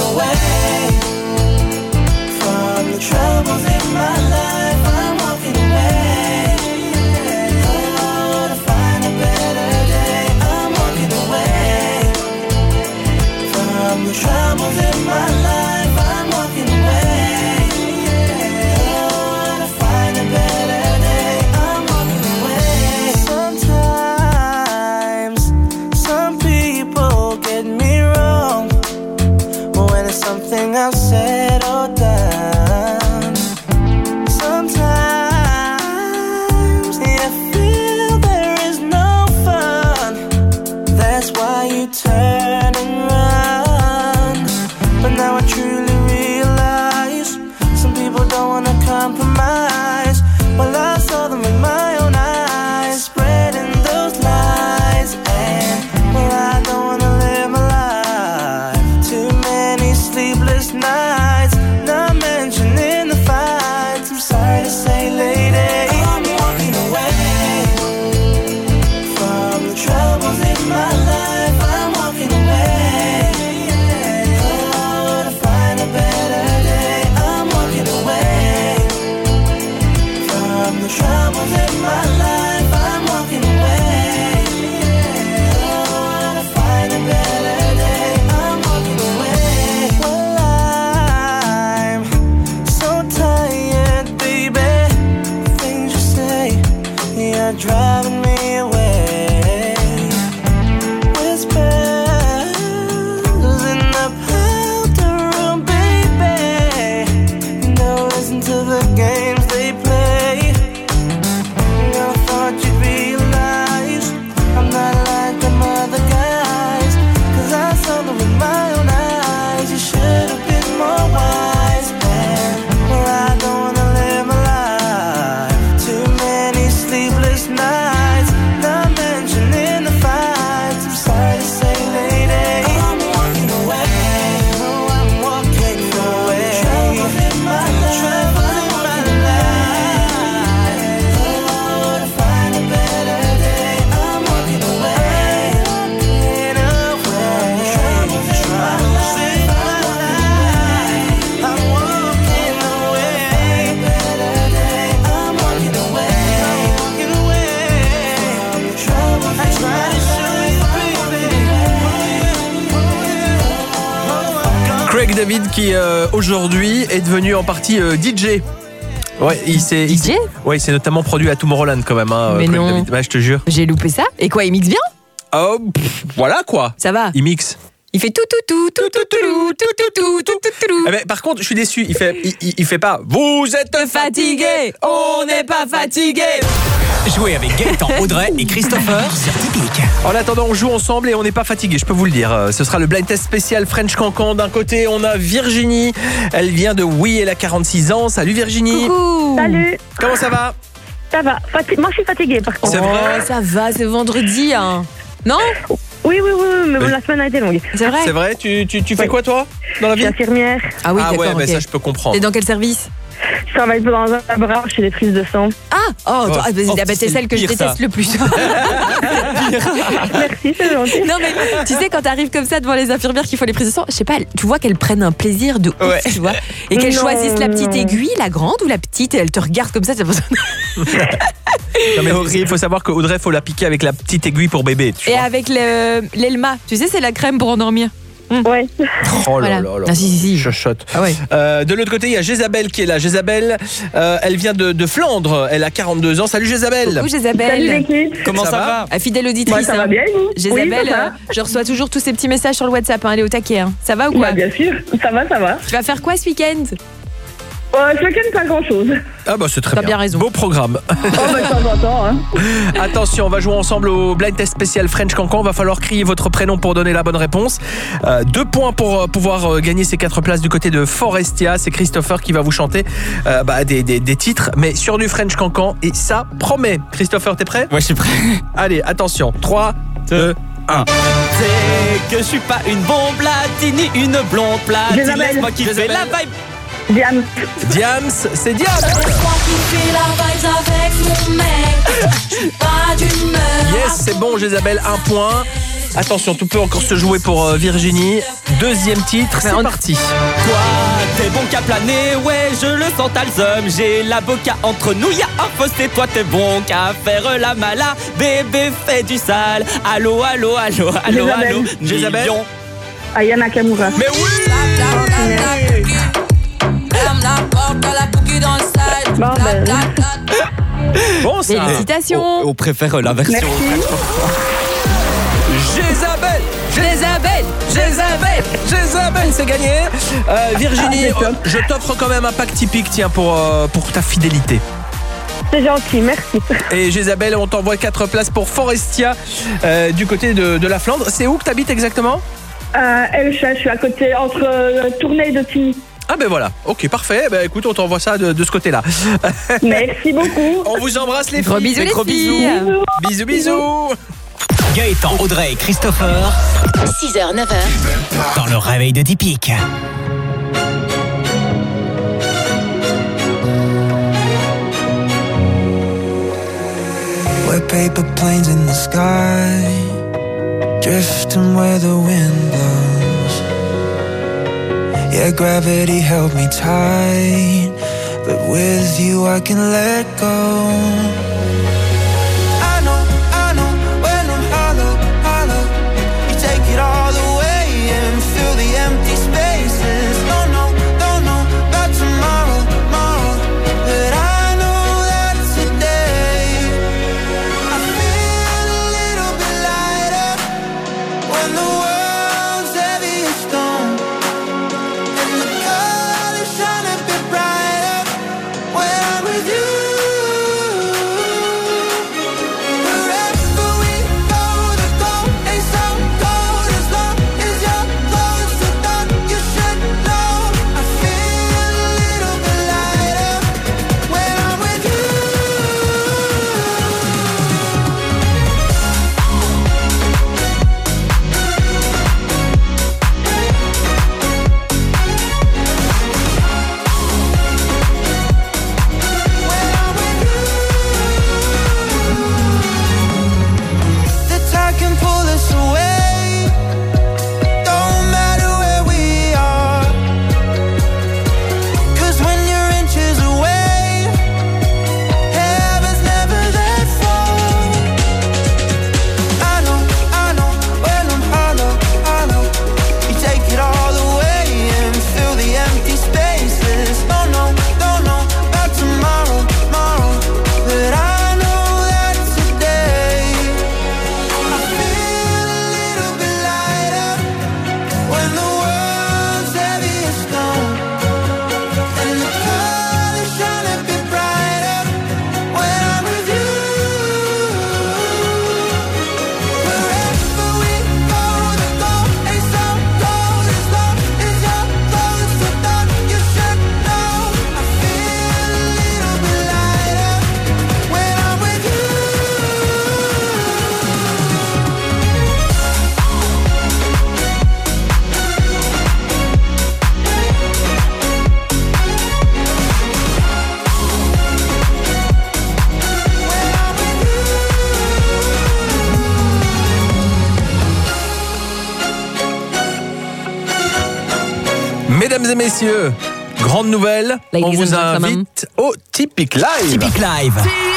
[SPEAKER 1] Something I've said or done. Sometimes you feel there is no fun. That's why you turn and run. But now I truly realize some people don't wanna compromise. Well, I saw them with my own eyes, spreading those lies. And well, I don't wanna live my life. Too many sleepless nights, not mentioning the fights. I'm sorry to say, lady, I'm walking away from the troubles in my life. I'm walking away, oh, to find a better day. I'm walking away from the troubles in my life. I'm walking away, oh, to find a better day. I'm walking away. Well, I'm so tired, baby. Things you say, you're driving me away. Whispers in the powder room, baby. Don't listen to the games they play. I thought you'd realize I'm not like them other guys. Cause I saw them with my own eyes. You should have been more wise, man. Well, I don't wanna live my life. Too many sleepless nights, not mentioning the fights. I'm sorry to say, lady, I'm walking away. Oh, I'm walking away. Troubles in my life. Troubles in my life. Oh, to find a better day. I'm walking away. Walking away. Troubles in my life. I'm walking away. Better day. I'm walking away. Walking away from the troubles. I try to show you, baby.
[SPEAKER 2] Craig David qui euh, aujourd'hui est devenu en partie euh, D J. Ouais, il s'est
[SPEAKER 3] D J.
[SPEAKER 2] Ouais, il s'est notamment produit à Tomorrowland quand même hein,
[SPEAKER 3] Mais
[SPEAKER 2] Craig
[SPEAKER 3] non.
[SPEAKER 2] David. Ouais, je te jure.
[SPEAKER 3] J'ai loupé ça. Et quoi, il mixe bien?
[SPEAKER 2] Oh, pff, voilà quoi.
[SPEAKER 3] Ça va.
[SPEAKER 2] Il mixe.
[SPEAKER 3] Il fait tout tout tout tout tout tout tout tout tout tout tout tout.
[SPEAKER 2] Eh ben, par contre, je suis déçu. Il fait, il, il- il fait pas. Vous êtes
[SPEAKER 3] Fatigué, on n'est pas fatigué.
[SPEAKER 15] Jouez avec Gaëtan, Audrey et Christopher sur Typique.
[SPEAKER 2] En attendant, on joue ensemble et on n'est pas fatigué, je peux vous le dire. Euh, Ce sera le blind test spécial French Cancan. D'un côté, on a Virginie. Elle vient de Oui, elle a quarante-six ans. Salut Virginie.
[SPEAKER 3] Coucou.
[SPEAKER 16] Salut,
[SPEAKER 2] Comment ça va?
[SPEAKER 16] ça va. Fati- Moi, je suis fatiguée par contre.
[SPEAKER 2] C'est vrai?
[SPEAKER 3] Oh, ça va, c'est vendredi, hein. Non?
[SPEAKER 16] Oui, oui, oui, oui, mais bon,
[SPEAKER 2] Oui.
[SPEAKER 16] la semaine a été longue.
[SPEAKER 3] C'est vrai?
[SPEAKER 2] C'est vrai? Tu, tu, tu fais
[SPEAKER 16] Oui.
[SPEAKER 2] quoi toi dans la
[SPEAKER 16] Je
[SPEAKER 2] vie?
[SPEAKER 16] suis infirmière.
[SPEAKER 3] Ah oui,
[SPEAKER 2] Ah
[SPEAKER 3] d'accord,
[SPEAKER 2] ouais, bah
[SPEAKER 3] ok.
[SPEAKER 2] ça je peux comprendre.
[SPEAKER 3] T'es dans quel service?
[SPEAKER 16] Je travaille dans un laboratoire chez les prises de sang.
[SPEAKER 3] Ah, oh,
[SPEAKER 2] Oh,
[SPEAKER 3] toi, ah, bah,
[SPEAKER 2] oh,
[SPEAKER 3] ah, bah,
[SPEAKER 2] c'est
[SPEAKER 3] c'est celle que je
[SPEAKER 2] pire,
[SPEAKER 3] déteste
[SPEAKER 2] ça.
[SPEAKER 3] le plus.
[SPEAKER 16] Merci, c'est gentil.
[SPEAKER 3] Non mais tu sais quand t'arrives comme ça devant les infirmières qui font les prises de sang, je sais pas, tu vois qu'elles prennent un plaisir de ouf,
[SPEAKER 2] Ouais.
[SPEAKER 3] tu vois, et qu'elles
[SPEAKER 16] Non,
[SPEAKER 3] choisissent la petite
[SPEAKER 16] non.
[SPEAKER 3] aiguille, la grande ou la petite, et elles te regardent comme ça. ça...
[SPEAKER 2] Non, mais il faut savoir que Audrey, faut la piquer avec la petite aiguille pour bébé. Tu
[SPEAKER 3] Et
[SPEAKER 2] vois.
[SPEAKER 3] avec le- l'Elma, tu sais, c'est la crème pour endormir.
[SPEAKER 16] Ouais.
[SPEAKER 2] Oh là
[SPEAKER 3] Voilà.
[SPEAKER 2] là là.
[SPEAKER 3] Ah, si, si, si.
[SPEAKER 2] Chuchote.
[SPEAKER 3] Ah ouais.
[SPEAKER 2] Euh, de l'autre côté, il y a Jézabel qui est là. Jézabel, euh, elle vient de, de Flandre. Elle a quarante-deux ans. Salut Jézabel.
[SPEAKER 3] Coucou Jézabel.
[SPEAKER 16] Salut l'équipe.
[SPEAKER 9] Comment ça,
[SPEAKER 2] Ça va
[SPEAKER 9] va?
[SPEAKER 3] Ah, fidèle
[SPEAKER 16] Moi,
[SPEAKER 3] auditrice.
[SPEAKER 16] ça
[SPEAKER 3] hein.
[SPEAKER 16] va bien, et vous?
[SPEAKER 3] Jézabel,
[SPEAKER 16] Oui, ça va.
[SPEAKER 3] euh, je reçois toujours tous ces petits messages sur le WhatsApp. Hein, elle est au taquet. Hein. Ça va ou quoi?
[SPEAKER 16] Bah, bien sûr. Ça va, ça va.
[SPEAKER 3] Tu vas faire quoi ce week-end?
[SPEAKER 16] Euh, ce week-end, pas grand-chose.
[SPEAKER 2] Ah bah c'est très
[SPEAKER 3] T'as
[SPEAKER 2] bien.
[SPEAKER 3] bien raison.
[SPEAKER 2] Beau programme.
[SPEAKER 16] Oh, bah, de temps en temps, hein.
[SPEAKER 2] Attention, on va jouer ensemble au blind test spécial French Cancan. Va falloir crier votre prénom pour donner la bonne réponse. Euh, deux points pour euh, pouvoir euh, gagner ces quatre places du côté de Forestia. C'est Christopher qui va vous chanter euh, bah, des, des, des titres, mais sur du French Cancan. Et ça promet. Christopher, t'es prêt ?
[SPEAKER 9] Ouais, je suis prêt.
[SPEAKER 2] Allez, attention. trois, deux, un.
[SPEAKER 9] C'est que je suis pas une bombe platine ni une blonde platine.
[SPEAKER 16] Jésabel.
[SPEAKER 9] Laisse-moi kiffer
[SPEAKER 2] Jésabel.
[SPEAKER 9] la vibe.
[SPEAKER 16] Diane.
[SPEAKER 2] Diams, c'est Diams. Yes, c'est bon, Jésabel, un point. Attention, tout peut encore se jouer pour euh, Virginie. Deuxième titre, c'est
[SPEAKER 3] on-
[SPEAKER 2] parti.
[SPEAKER 9] Toi, t'es bon qu'à planer, ouais, je le sens, t'as le seum. J'ai la boca entre nous, y'a un fossé. Toi, t'es bon qu'à faire la mala. Bébé, fais du sale. Allô, allô, allô, allô,
[SPEAKER 16] Jésabel.
[SPEAKER 9] allô.
[SPEAKER 2] Jésabel.
[SPEAKER 9] Million.
[SPEAKER 16] Ayana Nakamura.
[SPEAKER 2] Mais oui.
[SPEAKER 16] Bon, ben,
[SPEAKER 2] Bon, ça.
[SPEAKER 3] Félicitations.
[SPEAKER 9] On, on préfère la version.
[SPEAKER 16] merci.
[SPEAKER 2] Jésabel.
[SPEAKER 3] Jésabel,
[SPEAKER 2] Jésabel, Jésabel, c'est gagné. Euh, Virginie,
[SPEAKER 16] Ah, c'est top.
[SPEAKER 2] euh, je t'offre quand même un pack typique, tiens, pour, euh, pour ta fidélité.
[SPEAKER 16] C'est gentil, merci.
[SPEAKER 2] Et Jésabel, on t'envoie quatre places pour Forestia euh, du côté de, de la Flandre. C'est où que t'habites exactement ?
[SPEAKER 16] Euh, Elcha, je suis à côté, entre euh, Tournai et Dautigny.
[SPEAKER 2] Ah ben voilà, ok, parfait. Ben écoute, on t'envoie ça de, de ce côté-là.
[SPEAKER 16] Merci beaucoup.
[SPEAKER 2] On vous embrasse les filles.
[SPEAKER 3] Gros bisous, les
[SPEAKER 2] Gros
[SPEAKER 3] filles.
[SPEAKER 2] Bisous, bisous.
[SPEAKER 15] Gaëtan, Audrey et Christopher
[SPEAKER 10] six heures, neuf heures.
[SPEAKER 15] dans le réveil de Typique.
[SPEAKER 1] We're paper planes in the sky, drifting where the wind blows. Yeah, gravity held me tight, but with you I can let go. I know, I know, when I'm hollow, hollow, you take it all away and fill the empty spaces. Don't know, don't know about tomorrow, tomorrow, but I know that today I feel a little bit lighter when the world's heavy as stone and the colors shine a bit brighter when I'm with you. Wherever we go, the goal ain't so cold as long as you're close to that. You should know I feel a little bit lighter when I'm with you. The tide can pull us away, don't matter where we are, 'cause when you're inches away, heaven's never that far. I know, I know, when I'm hollow, hollow, you take it all away and fill the empty spaces. Don't know, don't know about tomorrow, tomorrow, but I know that today I feel a little bit lighter when the world's heavy as stone and the colors shine a bit brighter when I'm with you. Wherever we go, the goal ain't so cold as long as you're close to that. You should know I feel a little bit lighter when I'm with you.
[SPEAKER 2] Mesdames et messieurs, grande nouvelle,
[SPEAKER 3] Ladies
[SPEAKER 2] on vous
[SPEAKER 3] and gentlemen.
[SPEAKER 2] invite au Typique Live.
[SPEAKER 15] Typique Live.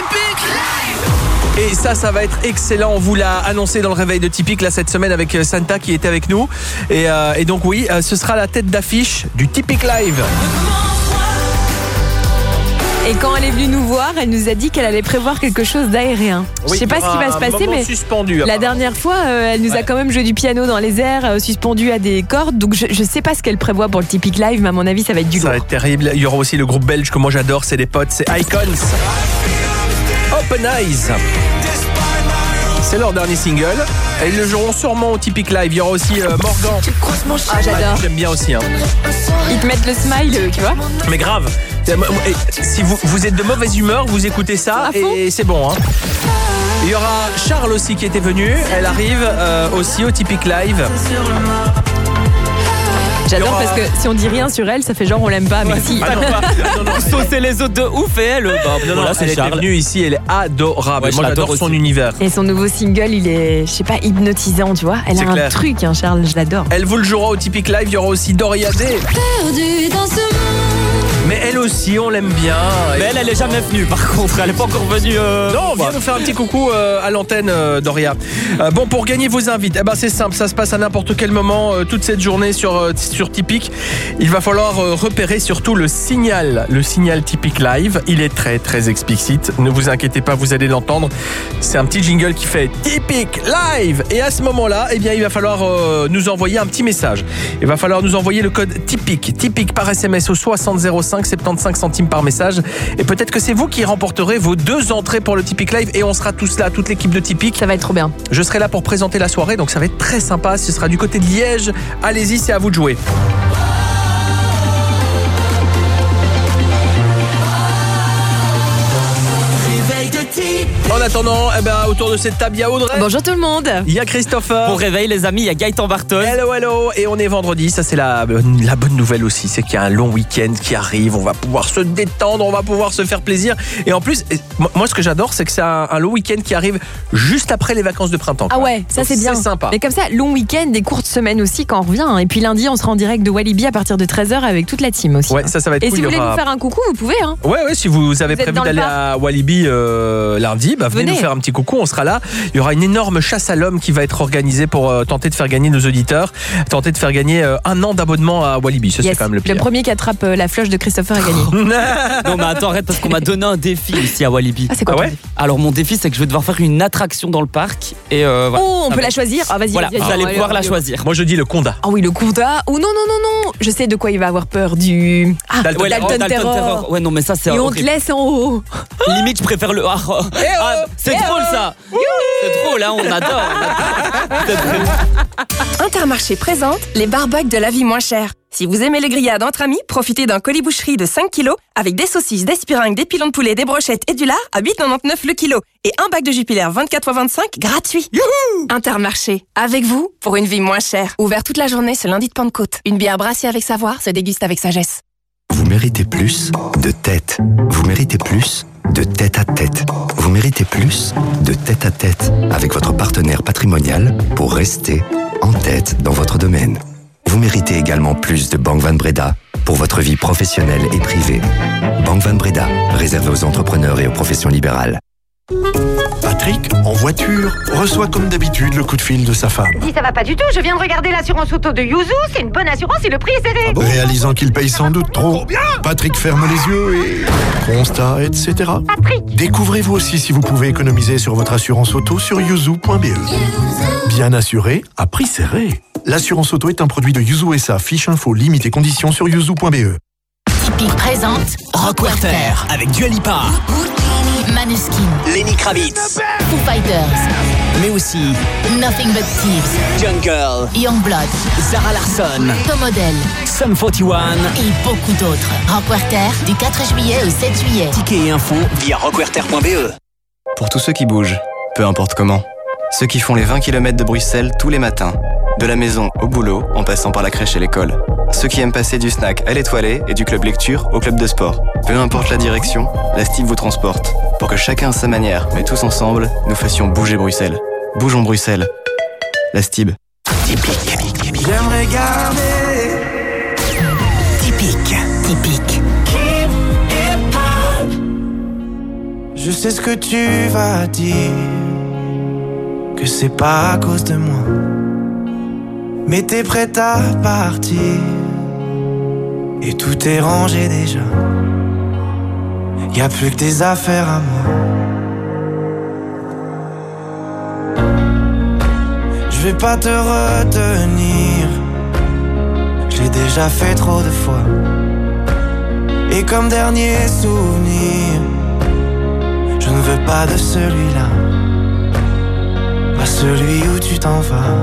[SPEAKER 2] Et ça, ça va être excellent. On vous l'a annoncé dans le réveil de Typique là cette semaine avec euh, Santa qui était avec nous. Et, euh, et donc oui, euh, ce sera la tête d'affiche du Typique Live.
[SPEAKER 3] Et quand elle est venue nous voir, elle nous a dit qu'elle allait prévoir quelque chose d'aérien.
[SPEAKER 2] Oui,
[SPEAKER 3] Je sais pas
[SPEAKER 2] il y
[SPEAKER 3] ce qui
[SPEAKER 2] aura
[SPEAKER 3] va se
[SPEAKER 2] un
[SPEAKER 3] passer,
[SPEAKER 2] moment
[SPEAKER 3] mais
[SPEAKER 2] suspendu,
[SPEAKER 3] la
[SPEAKER 2] apparemment.
[SPEAKER 3] dernière fois, euh, elle nous a
[SPEAKER 2] Ouais.
[SPEAKER 3] quand même joué du piano dans les airs, euh, suspendu à des cordes. Donc je, je sais pas ce qu'elle prévoit pour le Typique Live, mais à mon avis, ça va être du
[SPEAKER 2] Ça
[SPEAKER 3] lourd.
[SPEAKER 2] va être terrible. Il y aura aussi le groupe belge que moi j'adore, c'est des potes, c'est Icons. Open Eyes. C'est leur dernier single. Et ils le joueront sûrement au Typique Live. Il y aura aussi euh, Morgan.
[SPEAKER 3] Ah, j'adore.
[SPEAKER 2] J'aime bien aussi. Hein.
[SPEAKER 3] Ils te mettent le smile, euh, tu vois.
[SPEAKER 2] Mais grave. Et si vous, vous êtes de mauvaise humeur, vous écoutez ça et c'est bon. Hein. Il y aura Charles aussi qui était venu. Elle arrive euh, aussi au Typique Live.
[SPEAKER 3] J'adore
[SPEAKER 2] Il y aura-
[SPEAKER 3] parce que si on dit rien sur elle, ça fait genre on l'aime pas, mais si.
[SPEAKER 2] Ah non, pas- non, non,
[SPEAKER 9] Saucer les autres de ouf et elle, bah,
[SPEAKER 2] non, non,
[SPEAKER 9] voilà,
[SPEAKER 2] elle
[SPEAKER 9] c'est
[SPEAKER 2] était
[SPEAKER 9] Charles.
[SPEAKER 2] venue ici, elle est adorable.
[SPEAKER 9] Ouais, je
[SPEAKER 2] moi
[SPEAKER 9] l'adore
[SPEAKER 2] j'adore son
[SPEAKER 9] aussi.
[SPEAKER 2] univers.
[SPEAKER 3] Et son nouveau single, il est, je sais pas, hypnotisant, tu vois. Elle
[SPEAKER 2] C'est
[SPEAKER 3] a un
[SPEAKER 2] clair.
[SPEAKER 3] truc, hein, Charles, je l'adore.
[SPEAKER 2] Elle vous le jouera au Typique Live. Il y aura aussi Doria Day.
[SPEAKER 1] Perdu dans ce
[SPEAKER 2] Mais elle aussi, on l'aime bien.
[SPEAKER 9] Mais elle, elle est jamais venue par contre, elle est pas encore venue. Euh...
[SPEAKER 2] Non, viens nous faire un petit coucou euh, à l'antenne, euh, Doria. Euh, bon, pour gagner vos invites, eh ben, c'est simple, ça se passe à n'importe quel moment, euh, toute cette journée sur, euh, sur Typique. Il va falloir euh, repérer surtout le signal, le signal Typique Live. Il est très, très explicite. Ne vous inquiétez pas, vous allez l'entendre. C'est un petit jingle qui fait Typique Live. Et à ce moment-là, eh bien, il va falloir euh, nous envoyer un petit message. Il va falloir nous envoyer le code Typique. Typique par S M S au soixante zéro cinq, soixante-quinze centimes par message. Et peut-être que c'est vous qui remporterez vos deux entrées pour le Typique Live. Et on sera tous là, toute l'équipe de Typique.
[SPEAKER 3] Ça va être trop bien.
[SPEAKER 2] Je serai là pour présenter la soirée, donc ça va être très sympa. Ce sera du côté de Liège. Allez-y, c'est à vous de jouer. En attendant, eh ben, autour de cette table, il y a Audrey.
[SPEAKER 3] Bonjour tout le monde.
[SPEAKER 2] Il y a Christopher.
[SPEAKER 9] Bon réveil les amis, il y a Gaëtan Bartos.
[SPEAKER 2] Hello, hello. Et on est vendredi. Ça, c'est la, la bonne nouvelle aussi. C'est qu'il y a un long week-end qui arrive. On va pouvoir se détendre. On va pouvoir se faire plaisir. Et en plus, et moi, ce que j'adore, c'est que c'est un, un long week-end qui arrive juste après les vacances de printemps.
[SPEAKER 3] Ah ouais, ça
[SPEAKER 2] Donc,
[SPEAKER 3] c'est bien.
[SPEAKER 2] C'est sympa.
[SPEAKER 3] Mais comme ça, long week-end, des courtes semaines aussi quand on revient. Et puis lundi, on sera en direct de Walibi à partir de treize heures avec toute la team aussi.
[SPEAKER 2] Ouais, ça, ça va être
[SPEAKER 3] Et
[SPEAKER 2] cool.
[SPEAKER 3] si vous
[SPEAKER 2] Il y
[SPEAKER 3] voulez
[SPEAKER 2] aura-
[SPEAKER 3] nous faire un coucou, vous pouvez. Hein.
[SPEAKER 2] Ouais, ouais, si vous avez
[SPEAKER 3] Vous êtes
[SPEAKER 2] prévu
[SPEAKER 3] dans le
[SPEAKER 2] d'aller
[SPEAKER 3] parc.
[SPEAKER 2] à Walibi euh, lundi, bah, venez,
[SPEAKER 3] Venez.
[SPEAKER 2] nous faire un petit coucou, on sera là. Il y aura une énorme chasse à l'homme qui va être organisée pour euh, tenter de faire gagner nos auditeurs, tenter de faire gagner euh, un an d'abonnement à Walibi. Ça,
[SPEAKER 3] Yes.
[SPEAKER 2] c'est quand même le pire.
[SPEAKER 3] Le premier qui attrape euh, la floche de Christopher a gagné.
[SPEAKER 9] Non mais attends, arrête parce qu'on m'a donné un défi ici à Walibi.
[SPEAKER 3] Ah, c'est quoi
[SPEAKER 2] Ah
[SPEAKER 3] ton
[SPEAKER 2] ouais
[SPEAKER 3] défi
[SPEAKER 9] Alors mon défi c'est que je vais devoir faire une attraction dans le parc et euh, voilà.
[SPEAKER 3] Oh, on
[SPEAKER 9] Ça
[SPEAKER 3] peut
[SPEAKER 9] va.
[SPEAKER 3] la choisir. Ah, vas-y,
[SPEAKER 9] Voilà,
[SPEAKER 3] vas-y,
[SPEAKER 9] vous
[SPEAKER 3] vas-y.
[SPEAKER 9] allez
[SPEAKER 3] Allez,
[SPEAKER 9] pouvoir
[SPEAKER 3] allez,
[SPEAKER 9] la
[SPEAKER 3] allez.
[SPEAKER 9] choisir.
[SPEAKER 2] Moi, je dis le Conda.
[SPEAKER 3] Ah oui, le Conda. Oh non, non, non, non. Je sais de quoi il va avoir peur. Du. Ah,
[SPEAKER 2] Dalton-
[SPEAKER 9] Ouais,
[SPEAKER 3] Dalton,
[SPEAKER 9] oh, Dalton
[SPEAKER 3] Terror.
[SPEAKER 9] Terror. Ouais non mais ça c'est
[SPEAKER 3] Et on te
[SPEAKER 9] horrible.
[SPEAKER 3] laisse en haut.
[SPEAKER 9] Limite je préfère le. Ah, oh. Ah, c'est
[SPEAKER 3] Eh
[SPEAKER 9] drôle
[SPEAKER 3] oh.
[SPEAKER 9] ça. C'est drôle là, on adore. on adore. C'est très-
[SPEAKER 17] Intermarché présente les barbecues de la vie moins chère. Si vous aimez les grillades entre amis, profitez d'un colis boucherie de cinq kilos avec des saucisses, des spiringues, des pilons de poulet, des brochettes et du lard à huit virgule quatre-vingt-dix-neuf le kilo. Et un bac de Jupiler vingt-quatre fois vingt-cinq gratuit. Intermarché, avec vous pour une vie moins chère. Ouvert toute la journée ce lundi de Pentecôte. Une bière brassée avec savoir se déguste avec sagesse.
[SPEAKER 18] Vous méritez plus de tête. Vous méritez plus de tête à tête. Vous méritez plus de tête à tête avec votre partenaire patrimonial pour rester en tête dans votre domaine. Vous méritez également plus de Banque Van Breda pour votre vie professionnelle et privée. Banque Van Breda, réservée aux entrepreneurs et aux professions libérales.
[SPEAKER 19] Patrick, en voiture, reçoit comme d'habitude le coup de fil de sa femme.
[SPEAKER 20] Si ça va pas du tout, je viens de regarder l'assurance auto de Yuzu, c'est une bonne assurance et le prix est serré.
[SPEAKER 19] Réalisant qu'il paye sans doute trop, Patrick ferme les yeux et... constat, et cetera. Découvrez-vous aussi si vous pouvez économiser sur votre assurance auto sur yuzu point b e. Bien assuré, à prix serré. L'assurance auto est un produit de Yuzu S A. Fiche info, limite et conditions sur yuzu point b e.
[SPEAKER 10] Typique présente
[SPEAKER 15] Rockwerter avec Dua Lipa,
[SPEAKER 10] Maneskin,
[SPEAKER 15] Lenny Kravitz,
[SPEAKER 10] Foo Fighters,
[SPEAKER 15] mais aussi
[SPEAKER 10] Nothing But Thieves,
[SPEAKER 15] Jungle,
[SPEAKER 10] Youngblood,
[SPEAKER 15] Zara Larsson,
[SPEAKER 10] Tom Odell
[SPEAKER 15] Sum quarante et un
[SPEAKER 10] et beaucoup d'autres. Rockwerter du quatre juillet au sept juillet.
[SPEAKER 15] Tickets et infos via rockwerter point b e.
[SPEAKER 21] Pour tous ceux qui bougent, peu importe comment. Ceux qui font les vingt kilomètres de Bruxelles tous les matins. De la maison au boulot, en passant par la crèche et l'école. Ceux qui aiment passer du snack à l'étoilée et du club lecture au club de sport. Peu importe la direction, la Stib vous transporte. Pour que chacun à sa manière, mais tous ensemble, nous fassions bouger Bruxelles. Bougeons Bruxelles. La Stib.
[SPEAKER 1] J'aimerais garder
[SPEAKER 15] Typique,
[SPEAKER 10] typique.
[SPEAKER 1] Je sais ce que tu vas dire, que c'est pas à cause de moi, mais t'es prête à partir et tout est rangé déjà.
[SPEAKER 4] y a plus que tes affaires à moi. Je vais pas te retenir, j'ai déjà fait trop de fois. Et comme dernier souvenir, je ne veux pas de celui-là, pas celui où tu t'en vas.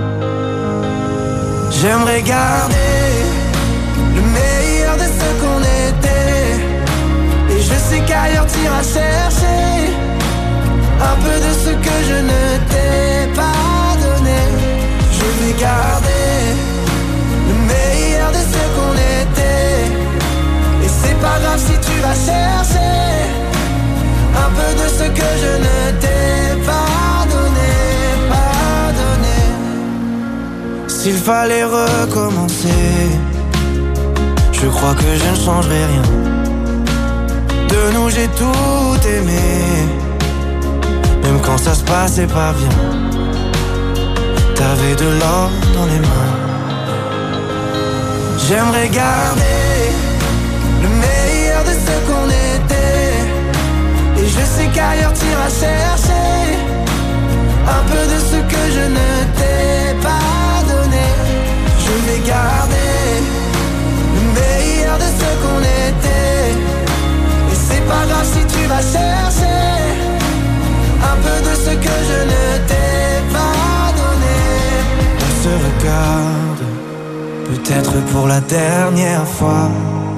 [SPEAKER 4] J'aimerais garder le meilleur de ce qu'on était, et je sais qu'ailleurs t'iras chercher un peu de ce que je ne t'ai pas donné. Je vais garder le meilleur de ce qu'on était, et c'est pas grave si tu vas chercher un peu de ce que je ne t'ai pas donné, pas donné. S'il fallait recommencer, je crois que je ne changerai rien. De nous j'ai tout aimé, même quand ça se passait pas bien. T'avais de l'or dans les mains. J'aimerais garder le meilleur de ce qu'on était, et je sais qu'ailleurs t'iras chercher un peu de ce que je ne t'ai pas donné. Je vais garder le meilleur de ce qu'on était, et c'est pas grave si tu vas chercher un peu de ce que je ne t'ai pas donné. On se regarde, peut-être pour la dernière fois,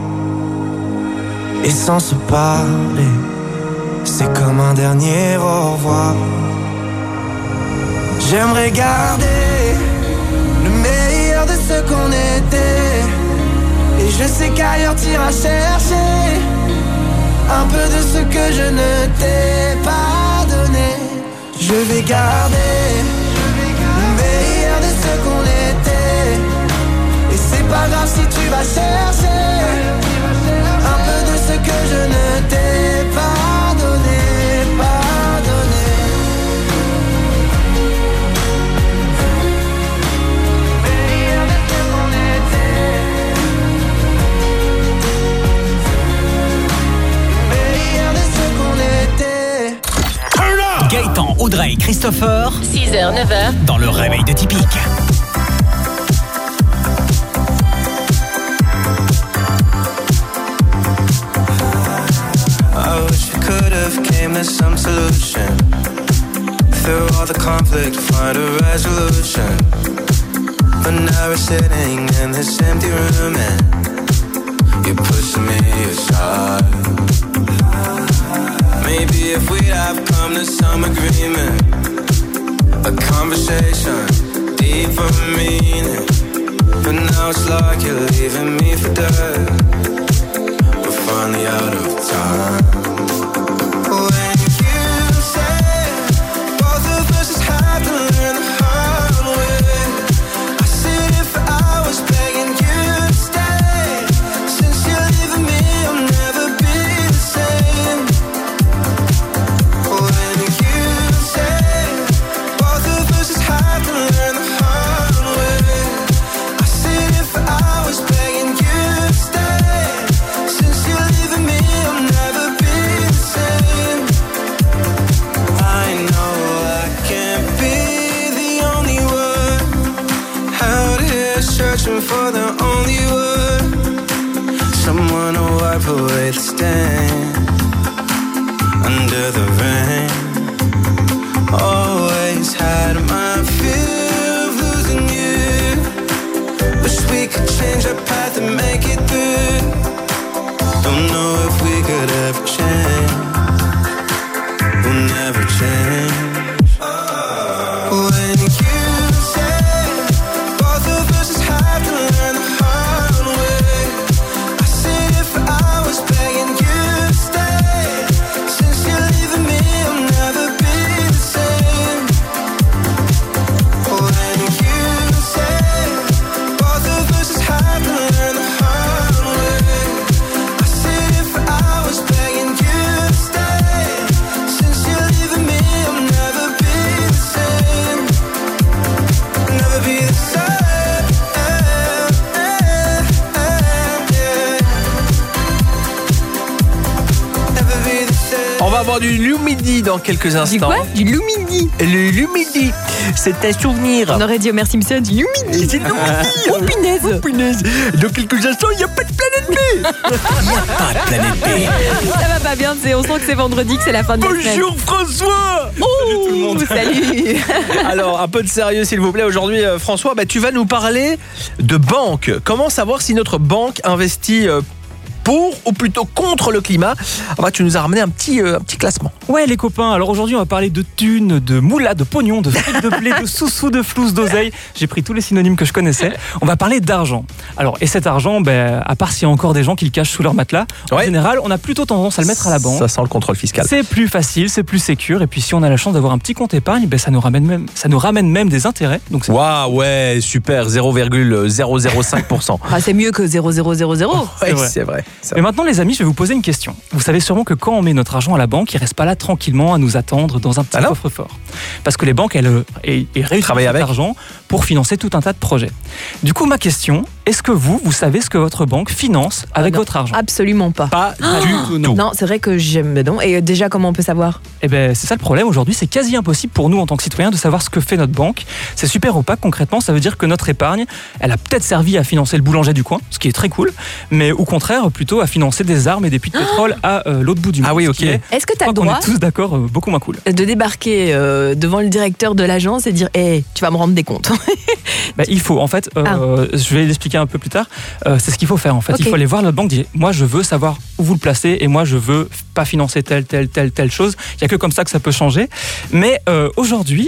[SPEAKER 4] et sans se parler, c'est comme un dernier au revoir. J'aimerais garder le meilleur de ce qu'on était, et je sais qu'ailleurs t'iras chercher un peu de ce que je ne t'ai pas donné. Je vais garder le meilleur de ce qu'on était, et c'est pas grave si tu vas chercher un peu de ce que je ne t'ai pas donné, pas donné. Meilleur de ce qu'on était, meilleur de ce qu'on était.
[SPEAKER 15] Gaëtan, Audrey, Christopher.
[SPEAKER 12] six heures, neuf heures.
[SPEAKER 15] Dans le réveil de Typique.
[SPEAKER 4] I wish we could have came to some solution. Through all the conflict, find a resolution. But now we're sitting in this empty room and you're pushing me aside. Maybe if we'd have come to some agreement, a conversation, deeper meaning. But now it's like you're leaving me for dead. We're finally out of time. When you say both of us just have to learn the hard way, I sit here for hours begging you to stay. Since you're leaving me, I'll never be the same. When you say both of us just have to learn the hard way, I sit here for hours begging you to stay. Since you're leaving me, I'll never be the same. I know I can't be the only one out here searching for the only one, someone to wipe away the stain under the rain. Always had my fear of losing you. Wish we could change our path and make it through. Don't know if we could ever change. We'll never change. When you say both of us just have to learn the hard way, I sit here for hours begging you to stay. Since you're leaving me, I'll never be the same. When you say both of us just have to learn the hard way, I sit here for hours begging you
[SPEAKER 2] avoir du Lumidi dans quelques instants.
[SPEAKER 3] Du quoi? Du Lumidi.
[SPEAKER 2] Le Lumidi, c'est un souvenir.
[SPEAKER 3] On aurait dit Homer Simpson, du Lumidi.
[SPEAKER 2] C'est Lumidi. Oh punaise. Oh punaise. Dans quelques instants, il n'y a pas de planète B. Il n'y a pas de planète B.
[SPEAKER 3] Ça va pas bien, c'est- on sent que c'est vendredi, que c'est la fin de la semaine.
[SPEAKER 2] Bonjour François.
[SPEAKER 3] Oh, salut tout le monde. Salut.
[SPEAKER 2] Alors, un peu de sérieux s'il vous plaît. Aujourd'hui, euh, François, bah, tu vas nous parler de banque. Comment savoir si notre banque investit euh, pour ou plutôt contre le climat? Ah bah, tu nous as ramené un petit, euh, un petit classement.
[SPEAKER 7] Ouais les copains, alors aujourd'hui on va parler de thunes, de moula, de pognon, de fric de blé, de sous-sous, de flouze, d'oseille. J'ai pris tous les synonymes que je connaissais. On va parler d'argent. Alors, et cet argent, ben, à part s'il y a encore des gens qui le cachent sous leur matelas, en
[SPEAKER 2] Ouais.
[SPEAKER 7] général on a plutôt tendance à le mettre à la banque.
[SPEAKER 2] Ça sent le contrôle fiscal.
[SPEAKER 7] C'est plus facile, c'est plus sécure, et puis si on a la chance d'avoir un petit compte épargne, ben ça nous ramène même, ça nous ramène même des intérêts. Donc c'est
[SPEAKER 2] Waouh, ouais, super, zéro virgule zéro zéro cinq pour cent.
[SPEAKER 3] Ah, c'est mieux que zéro zéro zéro zéro.
[SPEAKER 2] Ouais,
[SPEAKER 7] vrai.
[SPEAKER 2] c'est vrai. c'est
[SPEAKER 7] Mais
[SPEAKER 2] vrai.
[SPEAKER 7] maintenant les amis, je vais vous poser une question. Vous savez sûrement que quand on met notre argent à la banque, il reste pas là tranquillement à nous attendre dans un petit
[SPEAKER 2] Ah non
[SPEAKER 7] coffre-fort. Parce que les banques, elles, euh, elles, elles réutilisent
[SPEAKER 2] Travaillent
[SPEAKER 7] cet
[SPEAKER 2] avec.
[SPEAKER 7] argent pour financer tout un tas de projets. Du coup, ma question, est-ce que vous, vous savez ce que votre banque finance avec
[SPEAKER 3] non.
[SPEAKER 7] votre argent?
[SPEAKER 3] Absolument pas.
[SPEAKER 2] Pas
[SPEAKER 7] Ah,
[SPEAKER 2] du tout.
[SPEAKER 3] Non, c'est vrai que j'aime. mais non. Et euh, déjà, comment on peut savoir?
[SPEAKER 7] Eh ben, c'est ça le problème aujourd'hui, c'est quasi impossible pour nous en tant que citoyens de savoir ce que fait notre banque. C'est super opaque concrètement, ça veut dire que notre épargne, elle a peut-être servi à financer le boulanger du coin, ce qui est très cool, mais au contraire plutôt à financer des armes et des puits de pétrole à euh, l'autre bout du monde.
[SPEAKER 2] Ah oui,
[SPEAKER 7] ce
[SPEAKER 2] ok.
[SPEAKER 7] qui est,
[SPEAKER 3] Est-ce que tu as
[SPEAKER 7] je
[SPEAKER 3] le
[SPEAKER 7] crois qu'on
[SPEAKER 3] droit
[SPEAKER 7] est tous d'accord, euh, beaucoup moins cool.
[SPEAKER 3] de débarquer euh, devant le directeur de l'agence et dire hé, tu vas me rendre des comptes?
[SPEAKER 7] Bah, il faut, en fait, euh, je vais l'expliquer un peu plus tard, euh, c'est ce qu'il faut faire en fait.
[SPEAKER 3] Ok.
[SPEAKER 7] Il faut aller voir notre banque, dire moi je veux savoir où vous le placez et moi je veux pas financer telle, telle, telle, telle chose. Il n'y a que comme ça que ça peut changer. Mais euh, aujourd'hui,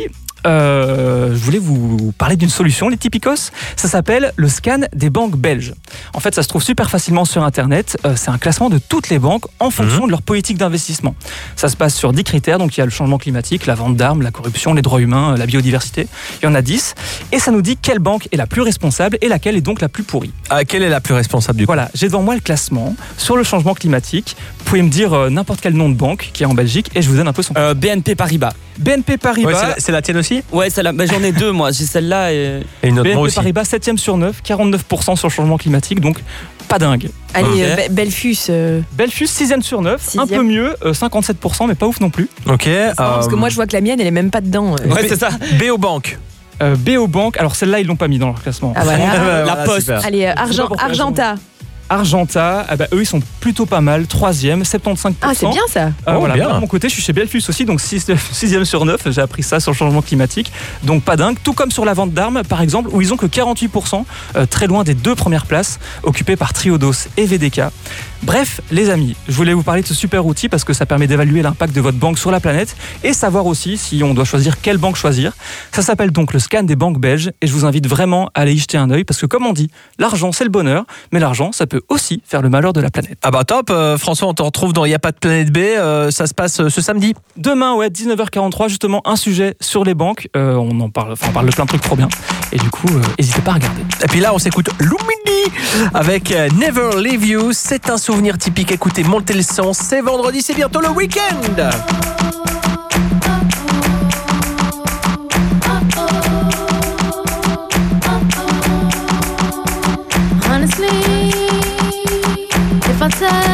[SPEAKER 7] euh, je voulais vous parler d'une solution, les typicos. Ça s'appelle le scan des banques belges. En fait, ça se trouve super facilement sur Internet. Euh, c'est un classement de toutes les banques en fonction de leur politique d'investissement. Ça se passe sur dix critères. Donc, il y a le changement climatique, la vente d'armes, la corruption, les droits humains, la biodiversité. Il y en a dix. Et ça nous dit quelle banque est la plus responsable et laquelle est donc la plus pourrie.
[SPEAKER 2] Ah, quelle est la plus responsable du coup?
[SPEAKER 7] Voilà, j'ai devant moi le classement sur le changement climatique. Vous pouvez me dire euh, n'importe quel nom de banque qui est en Belgique et je vous donne un peu son...
[SPEAKER 9] Euh, B N P Paribas.
[SPEAKER 7] B N P Paribas.
[SPEAKER 2] Ouais, c'est la, c'est la tienne aussi?
[SPEAKER 9] Ouais, celle-là. Bah, j'en ai deux, moi. J'ai celle-là et.
[SPEAKER 2] Et une autre,
[SPEAKER 7] B N P
[SPEAKER 2] moi aussi.
[SPEAKER 7] Paribas, septième sur neuf, quarante-neuf pour cent sur le changement climatique, donc pas dingue.
[SPEAKER 3] Allez,
[SPEAKER 2] Ok.
[SPEAKER 3] euh, Be- Belfus. euh,
[SPEAKER 7] Belfus, sixième sur neuf, un
[SPEAKER 3] Sixième.
[SPEAKER 7] peu mieux, euh, cinquante-sept pour cent, mais pas ouf non plus.
[SPEAKER 2] Ok.
[SPEAKER 3] non, parce que
[SPEAKER 2] euh,
[SPEAKER 3] moi, je vois que la mienne, elle est même pas dedans. euh.
[SPEAKER 9] Ouais, c'est ça.
[SPEAKER 2] B O Bank.
[SPEAKER 7] Euh, B O Bank, alors celle-là, ils l'ont pas mis dans leur classement.
[SPEAKER 3] Ah, voilà.
[SPEAKER 9] La
[SPEAKER 2] Voilà,
[SPEAKER 9] Poste.
[SPEAKER 2] super.
[SPEAKER 3] Allez, euh,
[SPEAKER 7] Je sais
[SPEAKER 3] Argent,
[SPEAKER 7] pas pourquoi
[SPEAKER 3] Argenta.
[SPEAKER 7] Argenta, ah bah, eux, ils sont plutôt pas mal, troisième, soixante-quinze pour cent.
[SPEAKER 3] Ah, c'est bien ça.
[SPEAKER 7] Euh,
[SPEAKER 2] Oh,
[SPEAKER 7] voilà.
[SPEAKER 2] bien.
[SPEAKER 7] Moi, de mon côté, je suis chez Belfus aussi, donc sixième sur neuf, j'ai appris ça sur le changement climatique, donc pas dingue. Tout comme sur la vente d'armes, par exemple, où ils ont que quarante-huit pour cent, euh, très loin des deux premières places, occupées par Triodos et V D K. Bref, les amis, je voulais vous parler de ce super outil parce que ça permet d'évaluer l'impact de votre banque sur la planète et savoir aussi si on doit choisir quelle banque choisir. Ça s'appelle donc le scan des banques belges et je vous invite vraiment à aller y jeter un œil parce que comme on dit, l'argent c'est le bonheur, mais l'argent ça peut aussi faire le malheur de la planète.
[SPEAKER 2] Ah bah top, euh, François, on te retrouve dans Il n'y a pas de planète B, euh, ça se passe euh, ce samedi.
[SPEAKER 7] Demain, ouais, dix-neuf heures quarante-trois, justement, un sujet sur les banques. Euh, on en parle, enfin, on parle de plein de trucs trop bien. Et du coup, euh, n'hésitez pas à regarder.
[SPEAKER 2] Et puis là, on s'écoute Lumini avec euh, Never Leave You. C'est un souvenir typique. Écoutez, montez le son. C'est vendredi, c'est bientôt le week-end.
[SPEAKER 22] Honestly, if I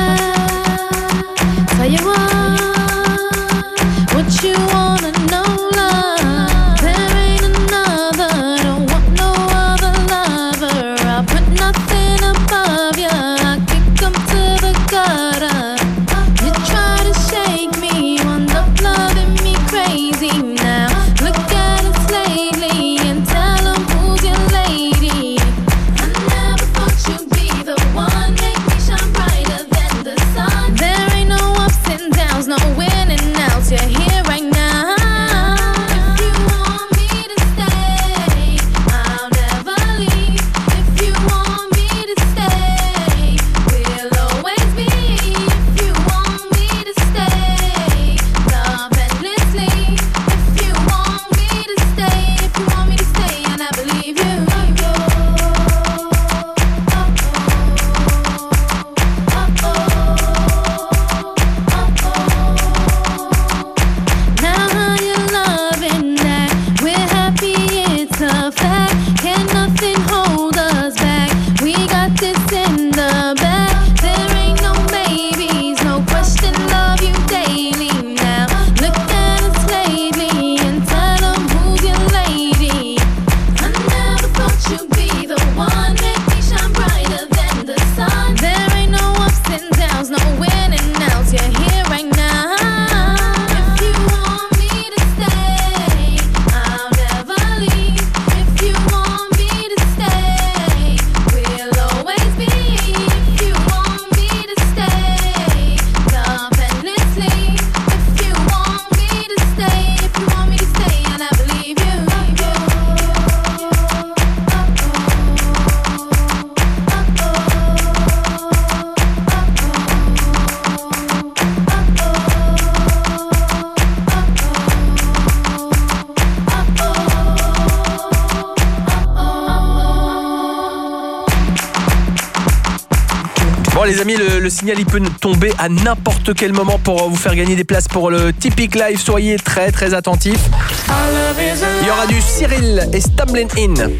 [SPEAKER 22] tell, tell you what, what you wanna know, love, there ain't another, don't want no other lover. I put nothing above you, I kick 'em to the gutter. You try to shake me, wind up loving me crazy now. Look at us lately and tell 'em who's your lady. I never thought you'd be the
[SPEAKER 2] Bon les amis, le, le signal il peut tomber à n'importe quel moment pour vous faire gagner des places pour le Typique Live. Soyez très très attentifs. Il y aura du Cyril et Stumbling In.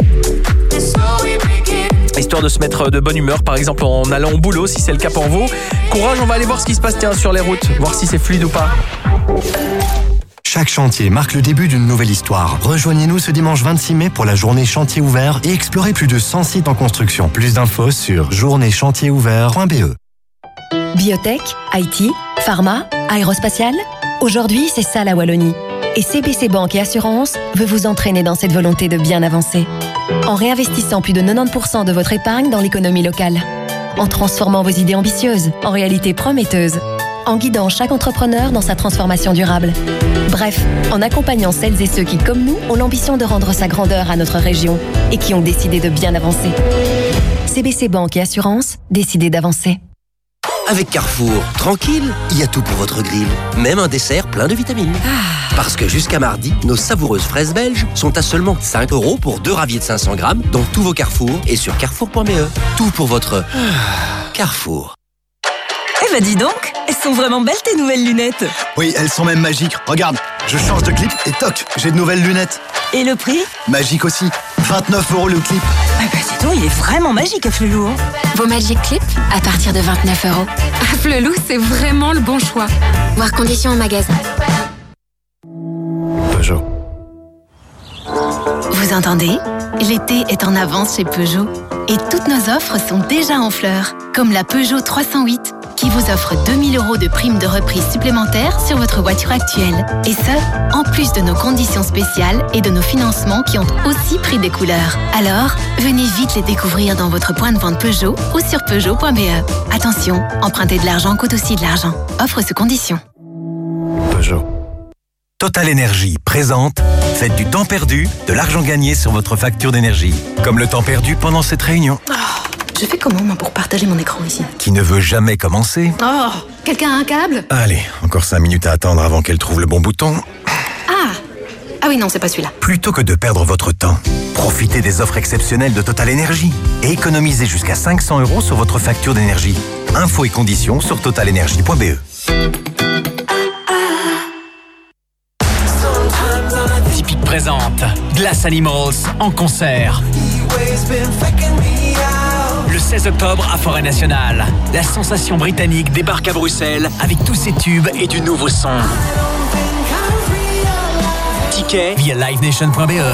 [SPEAKER 2] Histoire de se mettre de bonne humeur, par exemple en allant au boulot, si c'est le cas pour vous. Courage, on va aller voir ce qui se passe tiens, sur les routes, voir si c'est fluide ou pas.
[SPEAKER 5] Chaque chantier marque le début d'une nouvelle histoire. Rejoignez-nous ce dimanche vingt-six mai pour la journée chantier ouvert et explorez plus de cent sites en construction. Plus d'infos sur journée chantier ouvert point b e.
[SPEAKER 13] Biotech, I T, pharma, aérospatial. Aujourd'hui, c'est ça la Wallonie. Et C B C Banque et Assurance veut vous entraîner dans cette volonté de bien avancer. En réinvestissant plus de quatre-vingt-dix pour cent de votre épargne dans l'économie locale. En transformant vos idées ambitieuses en réalité prometteuses. En guidant chaque entrepreneur dans sa transformation durable. Bref, en accompagnant celles et ceux qui, comme nous, ont l'ambition de rendre sa grandeur à notre région et qui ont décidé de bien avancer. C B C Banque et Assurance, décidez d'avancer.
[SPEAKER 23] Avec Carrefour, tranquille, il y a tout pour votre grill. Même un dessert plein de vitamines. Ah. Parce que jusqu'à mardi, nos savoureuses fraises belges sont à seulement cinq euros pour deux raviers de cinq cents grammes dans tous vos Carrefour et sur carrefour point b e. Tout pour votre ah. Carrefour.
[SPEAKER 24] Eh ben dis donc, elles sont vraiment belles tes nouvelles lunettes.
[SPEAKER 5] Oui, elles sont même magiques. Regarde, je change de clip et toc, j'ai de nouvelles lunettes.
[SPEAKER 24] Et le prix ?
[SPEAKER 5] Magique aussi. vingt-neuf euros le clip.
[SPEAKER 24] Ah bah dis donc, il est vraiment magique à Flelou. Hein.
[SPEAKER 25] Vos Magic Clips à partir de vingt-neuf euros. À Flelou, c'est vraiment le bon choix. Voir conditions en magasin.
[SPEAKER 5] Peugeot.
[SPEAKER 10] Vous entendez ? L'été est en avance chez Peugeot. Et toutes nos offres sont déjà en fleurs. Comme la Peugeot trois cent huit, qui vous offre deux mille euros de prime de reprise supplémentaires sur votre voiture actuelle. Et ce, en plus de nos conditions spéciales et de nos financements qui ont aussi pris des couleurs. Alors, venez vite les découvrir dans votre point de vente Peugeot ou sur peugeot point b e. Attention, emprunter de l'argent coûte aussi de l'argent. Offre sous conditions.
[SPEAKER 5] Peugeot.
[SPEAKER 26] Total Énergie présente Faites du temps perdu, de l'argent gagné sur votre facture d'énergie. Comme le temps perdu pendant cette réunion.
[SPEAKER 27] Oh, je fais comment, moi, pour partager mon écran ici ?
[SPEAKER 26] Qui ne veut jamais commencer.
[SPEAKER 27] Oh, quelqu'un a un câble ?
[SPEAKER 26] Allez, encore cinq minutes à attendre avant qu'elle trouve le bon bouton.
[SPEAKER 27] Ah Ah oui, non, c'est pas celui-là.
[SPEAKER 26] Plutôt que de perdre votre temps, profitez des offres exceptionnelles de Total Énergie et économisez jusqu'à cinq cents euros sur votre facture d'énergie. Infos et conditions sur total énergie point b e.
[SPEAKER 15] Typique présente Glass Animals en concert. Le seize octobre à Forêt Nationale, la sensation britannique débarque à Bruxelles avec tous ses tubes et du nouveau son. Ticket via live nation point b e.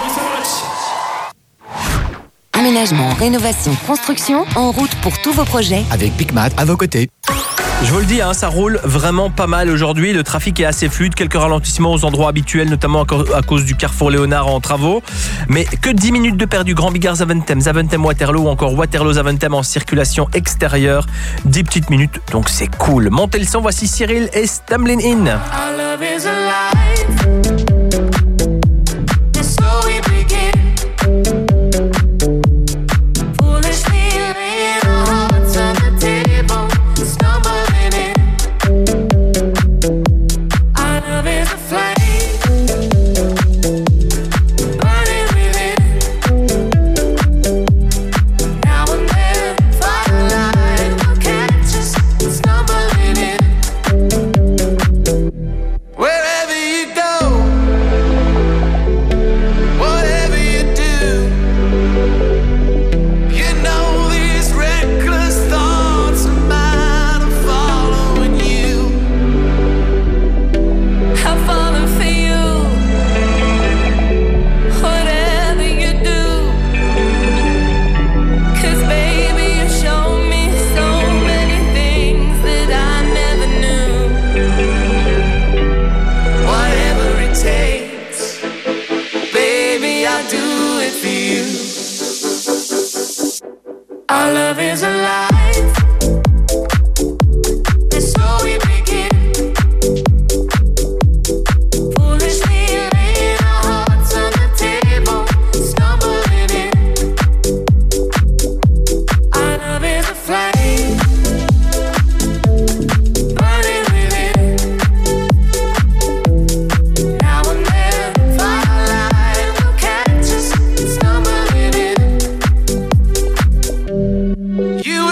[SPEAKER 13] Aménagement, rénovation, construction, en route pour tous vos projets.
[SPEAKER 26] Avec Picmat à vos côtés.
[SPEAKER 2] Je vous le dis, hein, ça roule vraiment pas mal aujourd'hui. Le trafic est assez fluide, quelques ralentissements aux endroits habituels, notamment à cause du carrefour Léonard en travaux. Mais que dix minutes de perdu. Grand Bigard Zaventem, Zaventem Waterloo ou encore Waterloo Zaventem en circulation extérieure. dix petites minutes, donc c'est cool. Montez le son, voici Cyril et Stumbling In.
[SPEAKER 1] Wherever you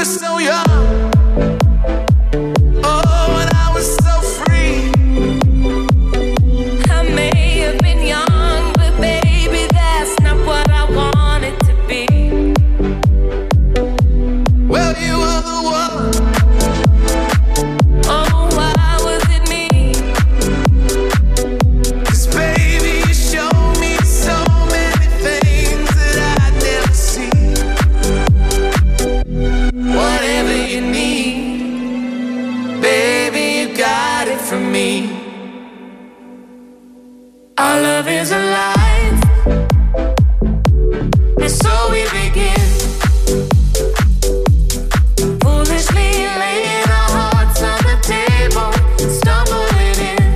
[SPEAKER 4] so young. Oh, and I was so free.
[SPEAKER 22] I may have been young, but baby, that's not what I wanted to be.
[SPEAKER 4] Well, you were the one.
[SPEAKER 22] Oh, why was it me?
[SPEAKER 4] 'Cause baby, you showed me so many things that I'd never seen. Whatever you need, baby, you got it from me. Our love is alive, and so we begin. Foolishly laying our hearts on the table, stumbling in.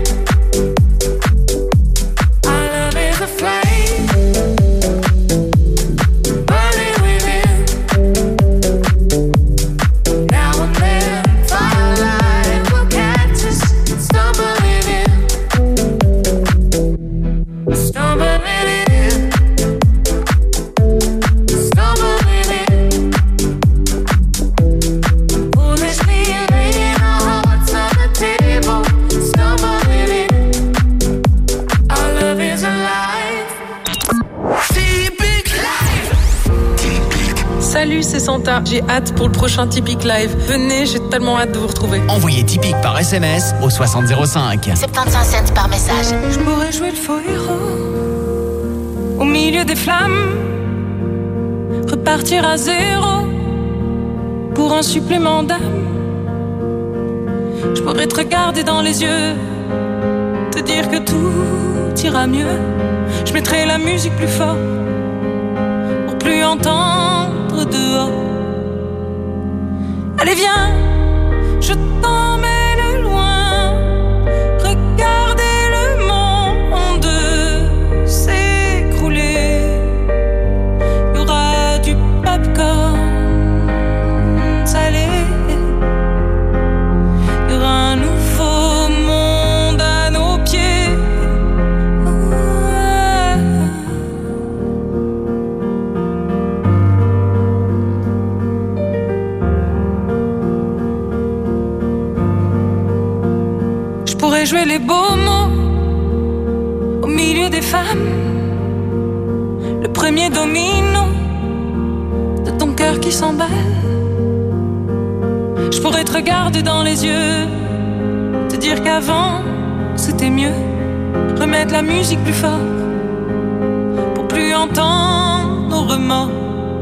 [SPEAKER 4] Our love is a flame, burning within. Now and then, firelight will catch us, stumbling in, stumbling in, stumbling in. Foolishly laying our hearts on the table, stumbling in. Our love is alive. Typique Live.
[SPEAKER 6] Salut, c'est Santa. J'ai hâte pour le prochain Typique Live. Venez, j'ai tellement hâte de vous retrouver.
[SPEAKER 15] Envoyez Typique par S M S au soixante zéro cinq.
[SPEAKER 6] soixante-quinze cents par message. Je pourrais jouer le faux héros au milieu des flammes, repartir à zéro pour un supplément d'âme. Je pourrais te regarder dans les yeux, te dire que tout ira mieux. Je mettrai la musique plus fort pour plus entendre dehors. Allez viens, je t'emmène loin. Regardez le monde s'écrouler. Il y aura du popcorn salé. Il y aura un nouveau monde à nos pieds. Je pourrais jouer les beaux mots au milieu des femmes, le premier domino de ton cœur qui s'emballe. Je pourrais te regarder dans les yeux, te dire qu'avant c'était mieux, remettre la musique plus fort pour plus entendre nos remords.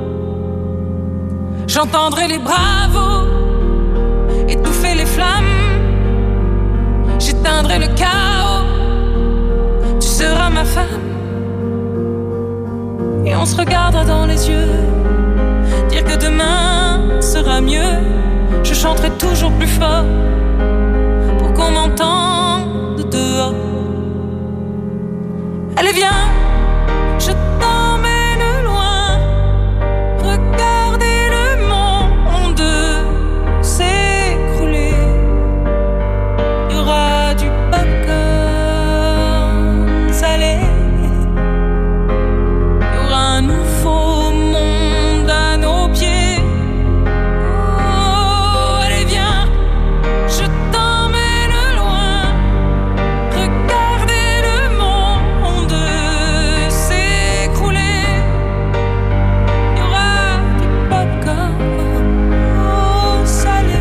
[SPEAKER 6] J'entendrai les bravos étouffer les flammes. J'éteindrai le chaos, tu seras ma femme. Et on se regardera dans les yeux, dire que demain sera mieux. Je chanterai toujours plus fort pour qu'on m'entende dehors. Allez viens, je t'emmène loin. Regardez le monde s'écrouler. Il y aura du popcorn salé. Il y aura un nouveau monde à nos pieds. Oh, allez viens, je t'emmène loin. Regardez le monde s'écrouler. Il y aura du popcorn salé.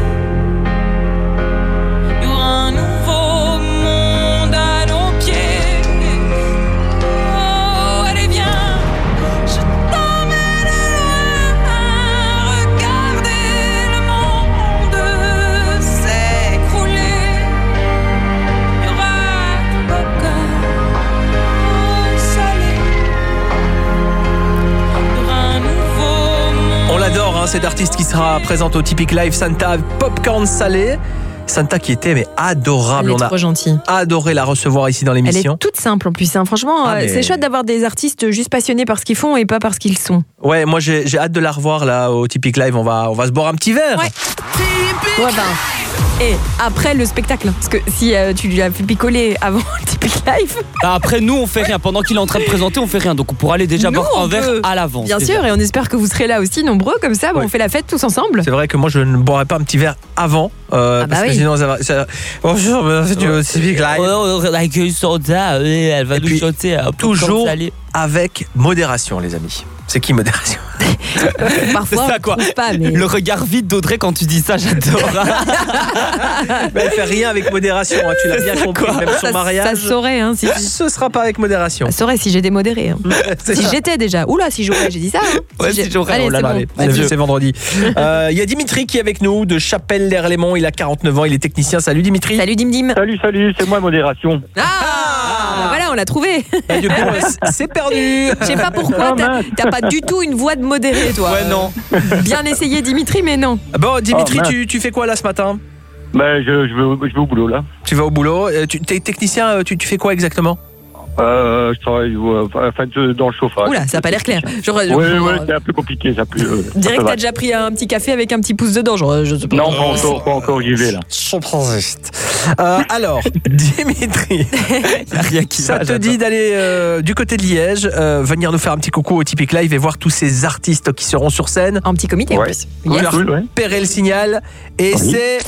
[SPEAKER 6] Il y aura un nouveau monde à nos pieds. Oh, allez viens, je t'emmène loin. Regardez le monde s'écrouler. Il y aura du popcorn salé. Il y aura un nouveau monde.
[SPEAKER 2] On l'adore, hein, cette artiste qui sera présente au Typique Live, Santa Popcorn Salé. Santa qui était mais adorable.
[SPEAKER 3] Elle est
[SPEAKER 2] On a
[SPEAKER 3] trop gentille.
[SPEAKER 2] adoré la recevoir ici dans
[SPEAKER 3] Elle
[SPEAKER 2] l'émission.
[SPEAKER 3] est toute simple en plus. Hein. Franchement,
[SPEAKER 2] Ah,
[SPEAKER 3] euh,
[SPEAKER 2] mais-
[SPEAKER 3] c'est chouette d'avoir des artistes juste passionnés par ce qu'ils font et pas par ce qu'ils sont.
[SPEAKER 2] Ouais, moi j'ai j'ai hâte de la revoir là au Typique Live. On va, on va se boire un petit verre.
[SPEAKER 3] Ouais. Ouais, ben. Et après le spectacle, parce que si euh, tu lui as fait picoler avant le Tipeee Live.
[SPEAKER 9] Après, nous, on fait rien. Pendant qu'il est en train de présenter, on fait rien. Donc, on pourra aller déjà
[SPEAKER 3] Nous,
[SPEAKER 9] boire un
[SPEAKER 3] on
[SPEAKER 9] verre
[SPEAKER 3] peut.
[SPEAKER 9] à l'avance.
[SPEAKER 3] Bien
[SPEAKER 9] déjà.
[SPEAKER 3] sûr, et on espère que vous serez là aussi nombreux, comme ça, bah,
[SPEAKER 2] Ouais.
[SPEAKER 3] on fait la fête tous ensemble.
[SPEAKER 2] C'est vrai que moi je ne boirais pas un petit verre avant euh,
[SPEAKER 3] Ah bah
[SPEAKER 2] parce que
[SPEAKER 3] oui.
[SPEAKER 2] sinon ça va. Ça... Bonjour, bienvenue du Civic Live.
[SPEAKER 9] Oh, on accueille Santa, oui, elle va
[SPEAKER 2] Et
[SPEAKER 9] nous
[SPEAKER 2] puis,
[SPEAKER 9] chanter un peu
[SPEAKER 2] toujours
[SPEAKER 9] comme salé.
[SPEAKER 2] avec modération, les amis. C'est qui modération?
[SPEAKER 3] Parfois,
[SPEAKER 9] C'est ça,
[SPEAKER 3] on
[SPEAKER 9] quoi.
[SPEAKER 3] trouve pas, mais...
[SPEAKER 9] Le regard vide d'Audrey quand tu dis ça, j'adore.
[SPEAKER 2] Mais elle fait rien avec modération, hein, tu l'as bien compris. Même son
[SPEAKER 3] ça,
[SPEAKER 2] mariage,
[SPEAKER 3] ça saurait, hein, si...
[SPEAKER 2] ce sera pas avec modération.
[SPEAKER 3] Ça saurait si j'étais modéré. Hein.
[SPEAKER 2] C'est
[SPEAKER 3] Si
[SPEAKER 2] ça.
[SPEAKER 3] j'étais déjà. Oula, si j'aurais, j'ai dit ça. Hein.
[SPEAKER 9] Ouais,
[SPEAKER 3] j'ai-
[SPEAKER 9] si j'aurais,
[SPEAKER 3] Allez,
[SPEAKER 9] oh là
[SPEAKER 3] c'est
[SPEAKER 9] là,
[SPEAKER 3] bon.
[SPEAKER 9] allez.
[SPEAKER 2] C'est
[SPEAKER 9] Mon
[SPEAKER 2] vieux,
[SPEAKER 9] Dieu.
[SPEAKER 2] c'est vendredi. Euh, Il y a Dimitri qui est avec nous de Chapelle-l'Erlémont. Il a quarante-neuf ans, il est technicien. Salut Dimitri.
[SPEAKER 3] Salut Dim Dim.
[SPEAKER 8] Salut, salut, c'est moi, modération.
[SPEAKER 3] Ah, bah voilà, on l'a trouvé.
[SPEAKER 2] Bah, du coup, euh, c'est perdu.
[SPEAKER 3] Je sais pas pourquoi,
[SPEAKER 8] Oh,
[SPEAKER 3] t'as
[SPEAKER 8] mince.
[SPEAKER 3] t'as pas du tout une voix de modéré, toi.
[SPEAKER 9] Ouais, non.
[SPEAKER 3] Bien essayé, Dimitri, mais non.
[SPEAKER 2] Bon, Dimitri,
[SPEAKER 8] Oh, mince.
[SPEAKER 2] tu, tu fais quoi là ce matin?
[SPEAKER 8] Ben, je, je, vais, au- je vais au boulot, là.
[SPEAKER 2] Tu vas au boulot. Euh, Tu es technicien, euh, tu, tu fais quoi exactement?
[SPEAKER 8] Euh, je travaille euh, enfin, de- dans le chauffage.
[SPEAKER 3] Oula, ça a pas l'air clair. J'aurais-
[SPEAKER 8] Oui,
[SPEAKER 3] j'aurais-
[SPEAKER 8] oui, c'est un peu compliqué, ça. Plus, euh,
[SPEAKER 3] Direct,
[SPEAKER 8] ça va.
[SPEAKER 3] t'as déjà pris un petit café avec un petit pouce dedans, genre, je sais pas.
[SPEAKER 8] Non, pas encore, pas encore, j'y vais, là.
[SPEAKER 2] Euh, alors, Dimitri,
[SPEAKER 9] Rien qui
[SPEAKER 2] ça
[SPEAKER 9] va,
[SPEAKER 2] te
[SPEAKER 9] j'adore.
[SPEAKER 2] dit d'aller euh, du côté de Liège, euh, venir nous faire un petit coucou au Tipeee Live et voir tous ces artistes qui seront sur scène.
[SPEAKER 3] En petit comité, en
[SPEAKER 8] Ouais.
[SPEAKER 3] plus.
[SPEAKER 2] Vous
[SPEAKER 3] Yes.
[SPEAKER 2] leur
[SPEAKER 8] Cool, ouais.
[SPEAKER 2] paierez le signal et
[SPEAKER 8] Oui.
[SPEAKER 2] c'est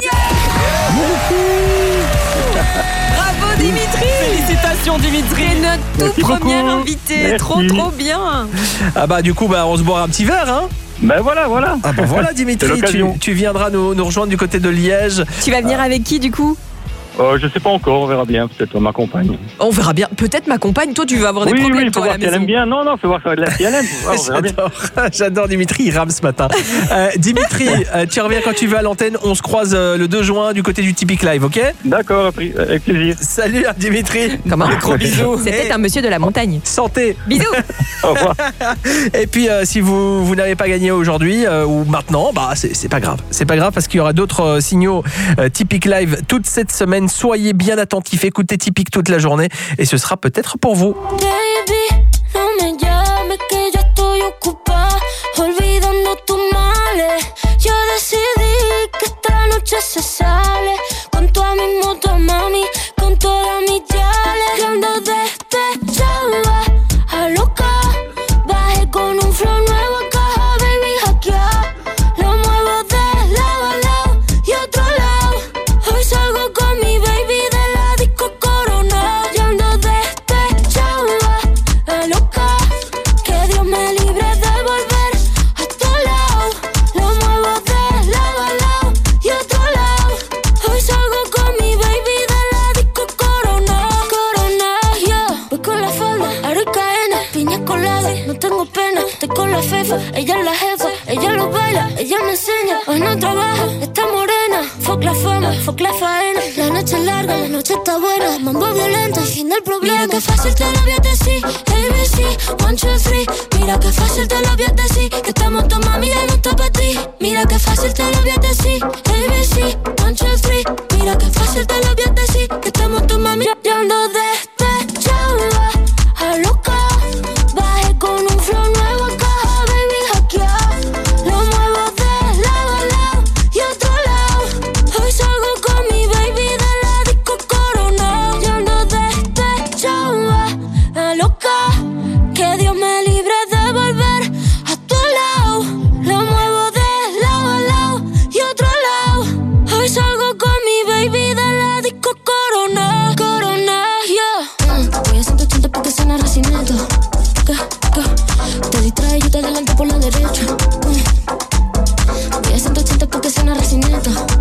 [SPEAKER 3] Bravo, Dimitri.
[SPEAKER 9] Félicitations, Dimitri.
[SPEAKER 3] C'est notre tout
[SPEAKER 8] Merci
[SPEAKER 3] premier
[SPEAKER 8] beaucoup.
[SPEAKER 3] invité.
[SPEAKER 8] Merci.
[SPEAKER 3] Trop, trop bien.
[SPEAKER 2] ah bah du coup bah on se boira un petit verre hein.
[SPEAKER 8] Ben voilà, voilà.
[SPEAKER 2] Ah bah voilà
[SPEAKER 8] C'est
[SPEAKER 2] Dimitri, tu,
[SPEAKER 8] l'occasion.
[SPEAKER 2] tu viendras nous, nous rejoindre du côté de Liège.
[SPEAKER 3] Tu vas venir avec qui, du coup?
[SPEAKER 8] Euh, je sais pas encore, on verra bien, peut-être ma compagne.
[SPEAKER 3] On verra bien. Peut-être ma compagne. Toi, tu vas avoir des
[SPEAKER 8] Oui,
[SPEAKER 3] problèmes,
[SPEAKER 8] oui, faut
[SPEAKER 3] toi, à
[SPEAKER 8] voir
[SPEAKER 3] la
[SPEAKER 8] si elle
[SPEAKER 3] maison.
[SPEAKER 8] aime bien. Non, non, faut voir si elle aime. Faut voir, on verra bien.
[SPEAKER 2] J'adore, j'adore Dimitri, il rame ce matin. Euh, Dimitri, euh, tu reviens quand tu veux à l'antenne, on se croise euh, le deux juin du côté du Tipeee Live, ok?
[SPEAKER 8] D'accord, appris- avec plaisir.
[SPEAKER 2] Salut hein, Dimitri.
[SPEAKER 3] Comment?
[SPEAKER 2] Gros bisous.
[SPEAKER 3] C'est peut-être un monsieur de la montagne.
[SPEAKER 2] Santé.
[SPEAKER 3] Bisous.
[SPEAKER 8] Au revoir.
[SPEAKER 2] Et puis euh, si vous, vous n'avez pas gagné aujourd'hui euh, ou maintenant, bah c'est c'est pas grave. C'est pas grave parce qu'il y aura d'autres euh, signaux euh, Tipeee Live toute cette semaine. Soyez bien attentifs, écoutez Tipeee toute la journée et ce sera peut-être pour vous.
[SPEAKER 22] Baby, no me llames que yo estoy ocupada olvidando tus males. Yo decidí que esta noche se sale con toda mi moto, mami, con todas mis yales. Yo ando despechada, a loca, bajé con un flow nuevo a caja, baby, hackeado. Lo muevo de lado a lado y otro lado. Hoy salgo con mi baby de la disco Corona. Yo ando despechada, a loca, que Dios me libre de volver a tu lado. Lo muevo de lado a lado y otro lado. Hoy salgo con mi baby de la disco Corona. Corona, yeah. Voy con la falda, aro y cadena, piña colada, no tengo pena. Estoy con la fefa, ella es la jefa, ella lo baila, ella me enseña. Hoy no trabaja, está morena. Fuck la fama, fuck la faena. La noche es larga, la noche está buena. Mambo violento, el fin del problema. Mira que fácil te lo voy a decir. A B C, one, two, three. Mira que fácil te lo voy a decir. Que estamos tu mami, ya no está para ti. Mira que fácil te lo voy a decir. A B C, one, two, three. Mira que fácil te lo voy a decir. Que estamos tu mami, ya ando despechada, a loca. Bajé con un flow nuevo a caja, baby, hackeado. Lo muevo de lado a lado y otro lado. Hoy salgo con mi baby de la disco Corona. Yo ando despechada, a loca, que Dios me libre de volver a tu lado. Lo muevo de lado a lado y otro lado. Hoy salgo con mi baby de la disco Corona. Corona, yeah. Mm, voy a ciento ochenta porque suena recinito. Que, que, te distrae y yo te adelanto por la derecha. Mm, voy a ciento ochenta porque suena recinito.